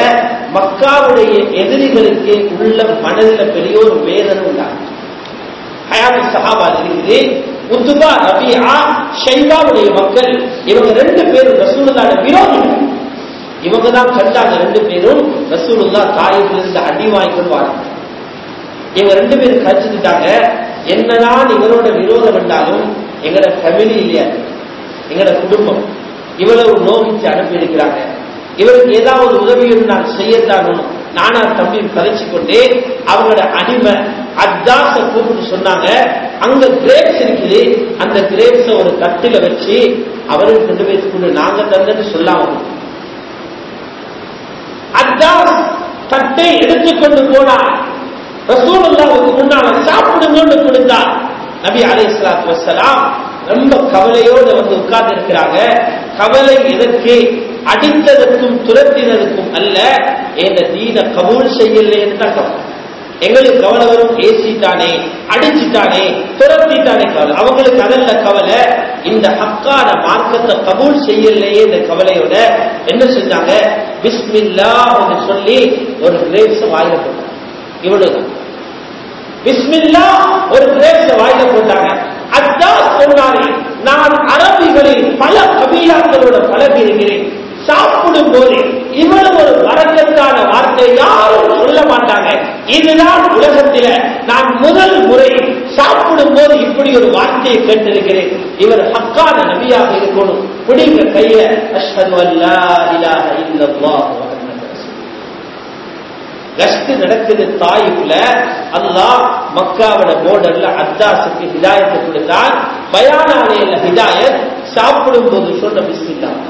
மக்காவுடைய எதிரிகளுக்கு உள்ள மனதில் பெரிய ஒரு வேதனை உண்டாகும். ஹயாத் சஹாபா இருக்குது. உத்பா, ரபீஆ, ஷைபாவுடைய மக்கள். இவங்க ரெண்டு பேரும் ரசூலுல்லாஹ்வோட விரோதிகள். இவங்க தான் கண்டாங்க ரெண்டு பேரும் ரசூலுல்லாஹ் தாயிஃப்ல இருந்து அடி வாங்கிட்டு வராங்க. இவங்க ரெண்டு பேரும் கழிச்சுட்டாங்க. என்னதான் இவரோட விரோதம் என்றாலும் எங்கட ஃபேமிலி இல்லையா, எங்கட குடும்பம் இவ்வளவு நோக்கிச்சு அனுப்பி இருக்கிறாங்க. இவருக்கு ஏதாவது உதவியும் நான் செய்யத்தான் நானா தம்பி கதைச்சு கொண்டே அவங்களோட அடிமை அத்தாச கூப்பிட்டு சொன்னாங்க, அங்க கிரேப்ஸ் இருக்குது, அந்த கிரேப்ஸ ஒரு தட்டில வச்சு அவருக்கு ரெண்டு பேருக்கு கொண்டு நாங்க தந்தன்னு சொல்லாம அத்தாஸ் தட்டை எடுத்துக்கொண்டு போனார். ரசூலுல்லாஹ்வுக்கு முன்னால சாப்பிடுங்கன்னு கொடுத்தார். நபி அலைஹிஸ்ஸலாத்து வஸ்ஸலாம் ரொம்ப கவலையோடு வந்து உட்கார்ந்து இருக்கிறாங்க. கவலை எதற்கு? அடித்ததற்கும் துரத்தினதுக்கும் அல்ல, என்ற தீன கபூல் செய்யலைன்னு தான் கவலை. எங்களுக்கு கவலை வரும், ஏசிட்டானே, அடிச்சுட்டானே, துரத்திட்டானே கவலை. அவங்களுக்கு அதல்ல கவலை, இந்த ஹக்கான மார்க்கத்தை கபூல் செய்யலையே இந்த கவலையோட என்ன செஞ்சாங்க, பிஸ்மில்லாஹ் என்று சொல்லி ஒரு கிரேப்ஸ் வாயில போட்டாங்க. இவ்வளவுதான். பிஸ்மில்லாஹ் ஒரு கிரேப்ஸ் வாயில போட்டாங்க. அத்தாஸ் சொன்னாரே, நான் அரபிகளில் பல கபீலாக்களோட பழகி இருக்கிறேன், சாப்பிடும் போது இவ்வளவு ஒரு வரக்கத்தான வார்த்தை யாரும் சொல்ல மாட்டாங்க. இதுதான் உலகத்தில நான் முதல் முறை சாப்பிடும் போது இப்படி ஒரு வார்த்தையை கேட்டிருக்கிறேன். இவர் ஹக்கான நபியாக இருக்கணும். பிடிங்க கைய, அஷ்ஹது அல்லா இலாஹ இல்லல்லாஹ். கஷ்டு நடக்குது தாயிஃப்ல. அல்லாஹ் மக்காவோட போர்டர்ல அத்தாஸுக்கு ஹிதாயத்தை கொடுத்தான். பயானாலையில ஹிதாயத், சாப்பிடும் போது சொன்ன பிஸ்மில்லாஹ்.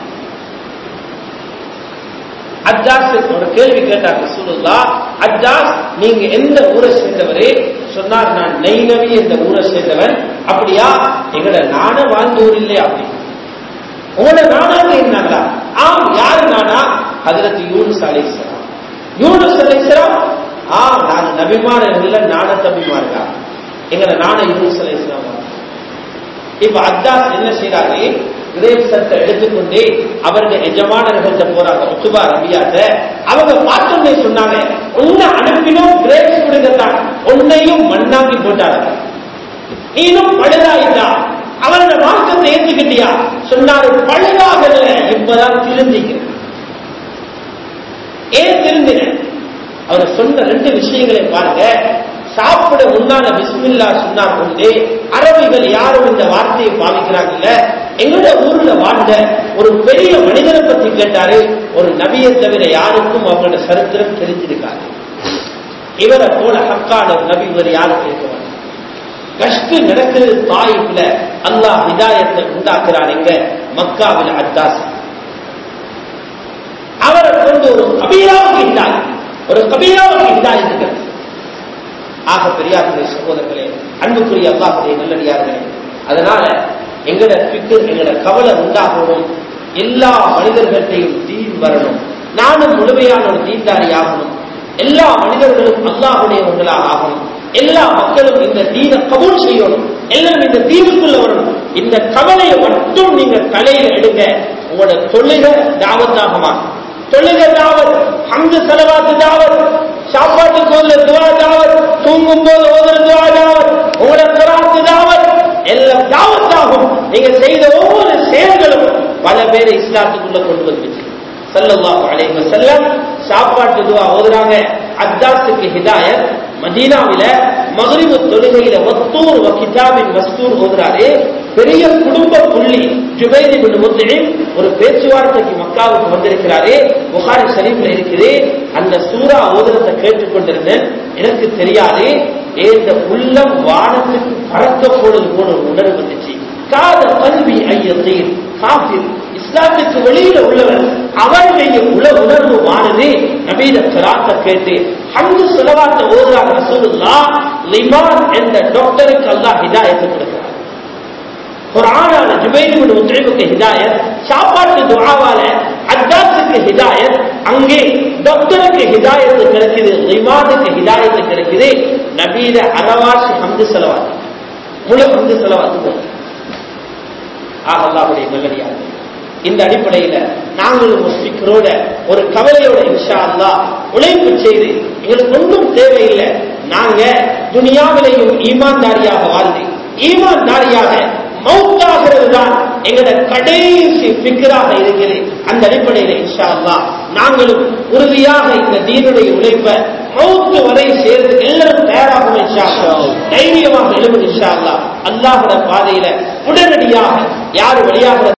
அத்தாஸ் ஒரு கேள்வி கேட்டார் ரசூலுல்லாஹ், அத்தாஸ் நீங்க எந்த ஊரை சேர்ந்தவரே? சொன்னார், நான் நைனவி என்ற ஊரை சேர்ந்தவன். அப்படியா? எங்கட நான வாழ்ந்த ஊர் இல்லையா? அப்படி உங்களோட நானாக இருந்தாங்களா? ஆம். யாரு நானா? ஹஜ்ரத் யூனுஸ் அலைஹிஸ்ஸலாம். யூனுஸ் அலைஹிஸ்ஸலாம், ஆ நாங்க நபிமார்கள் நான தம்பிமார்களா? எங்கட நான யூனுஸ் அலைஹிஸ்ஸலாம். இப்ப அத்தாஸ் என்ன செய்யறாரு, கிரேப்ஸத்தை எடுத்துக்கொண்டு அவருடைய எஜமானர்கள்ட்ட போறாங்க, உத்பா ரபியாட்ட. அவங்க பார்த்தோன்னே சொன்னாங்க, உன்னை அனுப்பினோம் கிரேப்ஸ் கொடுக்கத்தான், உன்னையும் மண்ணாக்கி போட்டாங்க, நீனும் பழுதாயிட்டா, அவரோட மார்க்கத்தை ஏற்றுக்கிட்டியா? சொன்னாரு, பழுதாகல, இப்பதான் திருந்திக்கிறேன். ஏன் திருந்தின? அவர் சொன்ன ரெண்டு விஷயங்களை பாருங்க. சாப்பிட முன்னால பிஸ்மில்லாஹ் சொன்னார் கொண்டு அரபிகள் யாரும் இந்த வார்த்தையை பாவிக்கிறாங்கல்ல. எங்களோட ஊர்ல வாழ்ந்த ஒரு பெரிய மனிதனை பத்தி கேட்டாரு, ஒரு நபியை தவிர யாருக்கும் அவங்களோட சரித்திரம் தெரிஞ்சிருக்காரு. இவரை போல ஹக்கான நபி இவர் யாரும் கேட்கவாங்க. கஷ்டு நடக்குது தாயிஃப்ல. அல்லாஹ் ஹிதாயத்தை உண்டாக்குறான். எங்க மக்காவில் அத்தாஸ் அவரை கொண்டு ஒரு கபீராவுக்கு ஹிதாயத், ஒரு கபீராவுக்கு ஹிதாயத் இருக்கிறது. ஆக பெரியார்களே, சகோதரர்களே, அன்புக்குரிய அல்லாஹ்வுடைய நல்லடியார்களே, அதனால எங்கட ஃபிக்ர், எங்கட கவலை உண்டாகணும். எல்லா மனிதர்களையும் தீன் வரணும். நானும் முழுமையான ஒரு தீன்தாரி ஆகணும். எல்லா மனிதர்களும் அல்லாஹ்வுடையவர்களாக ஆகணும். எல்லா மக்களும் இந்த தீனை கபூல் செய்யணும். எல்லாரும் இந்த தீனுக்குள்ள வரணும். இந்த கவலையை மட்டும் நீங்க தலையில எடுங்க. உங்களோட தொழுகை தாவத்தாகுமா? தொழுகை தாவத், ஹம்து ஸலவாத் தாவத், சாப்பாட்டுக்கு போதுல துஆ தாவத், தூங்கும் போது ஓதுற துஆ தாவத், உங்களோட क़ுர்ஆன் தாவத், எல்லாம் தாவத்தாகும். நீங்க செய்த ஒவ்வொரு செயல்களும் பல பேரை இஸ்லாத்துக்குள்ள கொண்டு வந்துச்சு. ஸல்லல்லாஹு அலைஹி வஸல்லம் சாப்பாட்டு துஆ ஓதுறாங்க. அத்தாஸுக்கு ஹிதாயத். மதீனாவில மக்ரிபு தொழுகையில வத்தூர் வ கிதாபின் மஸ்தூர் ஓதுறாரு. பெரிய குடும்ப புள்ளி ஜுபைர் இப்னு முத்இம் ஒரு பேச்சுவார்த்தைக்கு மக்காவுக்கு வந்திருக்கிறாரு. புகாரி ஷரீஃப்ல இருக்குது. அந்த சூரா ஓதுறதை கேட்டுக்கொண்டிருந்தேன். எனக்கு தெரியாது, இந்த உள்ளம் வானத்துக்கு பறக்க போடுது போல ஒரு உணர்வு வந்துச்சு. காத கல்வி ஐயத்தீர் காஃபிர், இஸ்லாத்துக்கு வெளியில உள்ளவர், அவருடைய உல உணர்வு மாறுது. நபீத क़ிராஅத்தை கேட்டு ஹம்து ஸலவாத் ஓதுறாங்க ரசூலுல்லாஹ். லிமான் என்ற டாக்டருக்கு அல்லாஹ் ஹிதாயத் கொடுக்கிறார். குர்ஆனால ஜுபைர் இப்னு முத்இமுக்கு ஹிதாயத், சாப்பாட்டு துஆவால அத்தாஸுக்கு ஹிதாயத், அங்கே டாக்டருக்கு ஹிதாயத் கிடைக்குது, லிமானுக்கு ஹிதாயத் கிடைக்குது. நபீத அரவாசி ஹம்து ஸலவாத், முழு ஹம்து ஸலவாத் போது. ஆக அல்லாஹ்வுடைய நல்லடியார்களே, இந்த அடிப்படையில நாங்களும் ஒரு ஃபிக்ரோட, ஒரு கவலையோட இன்ஷா அல்லாஹ் உழைப்பு செய்து, எங்களுக்கு ஒன்றும் தேவையில்லை, நாங்க துனியாவிலேயும் ஈமான்தாரியாக வாழ்ந்து ஈமான்தாரியாக மௌத்தாகிறது தான் எங்களோட கடைசி ஃபிக்ராக இருக்கிறது. அந்த அடிப்படையில் இன்ஷா அல்லாஹ் நாங்களும் உறுதியாக இந்த தீனுடைய உழைப்ப மௌத்து வரை சேர்ந்து எல்லாரும் தயாராகும் இன்ஷா அல்லாஹ். தைரியமாக எழுவும் இன்ஷா அல்லாஹ். அல்லாஹ்வுடைய பாதையில உடனடியாக யாரு வழியாக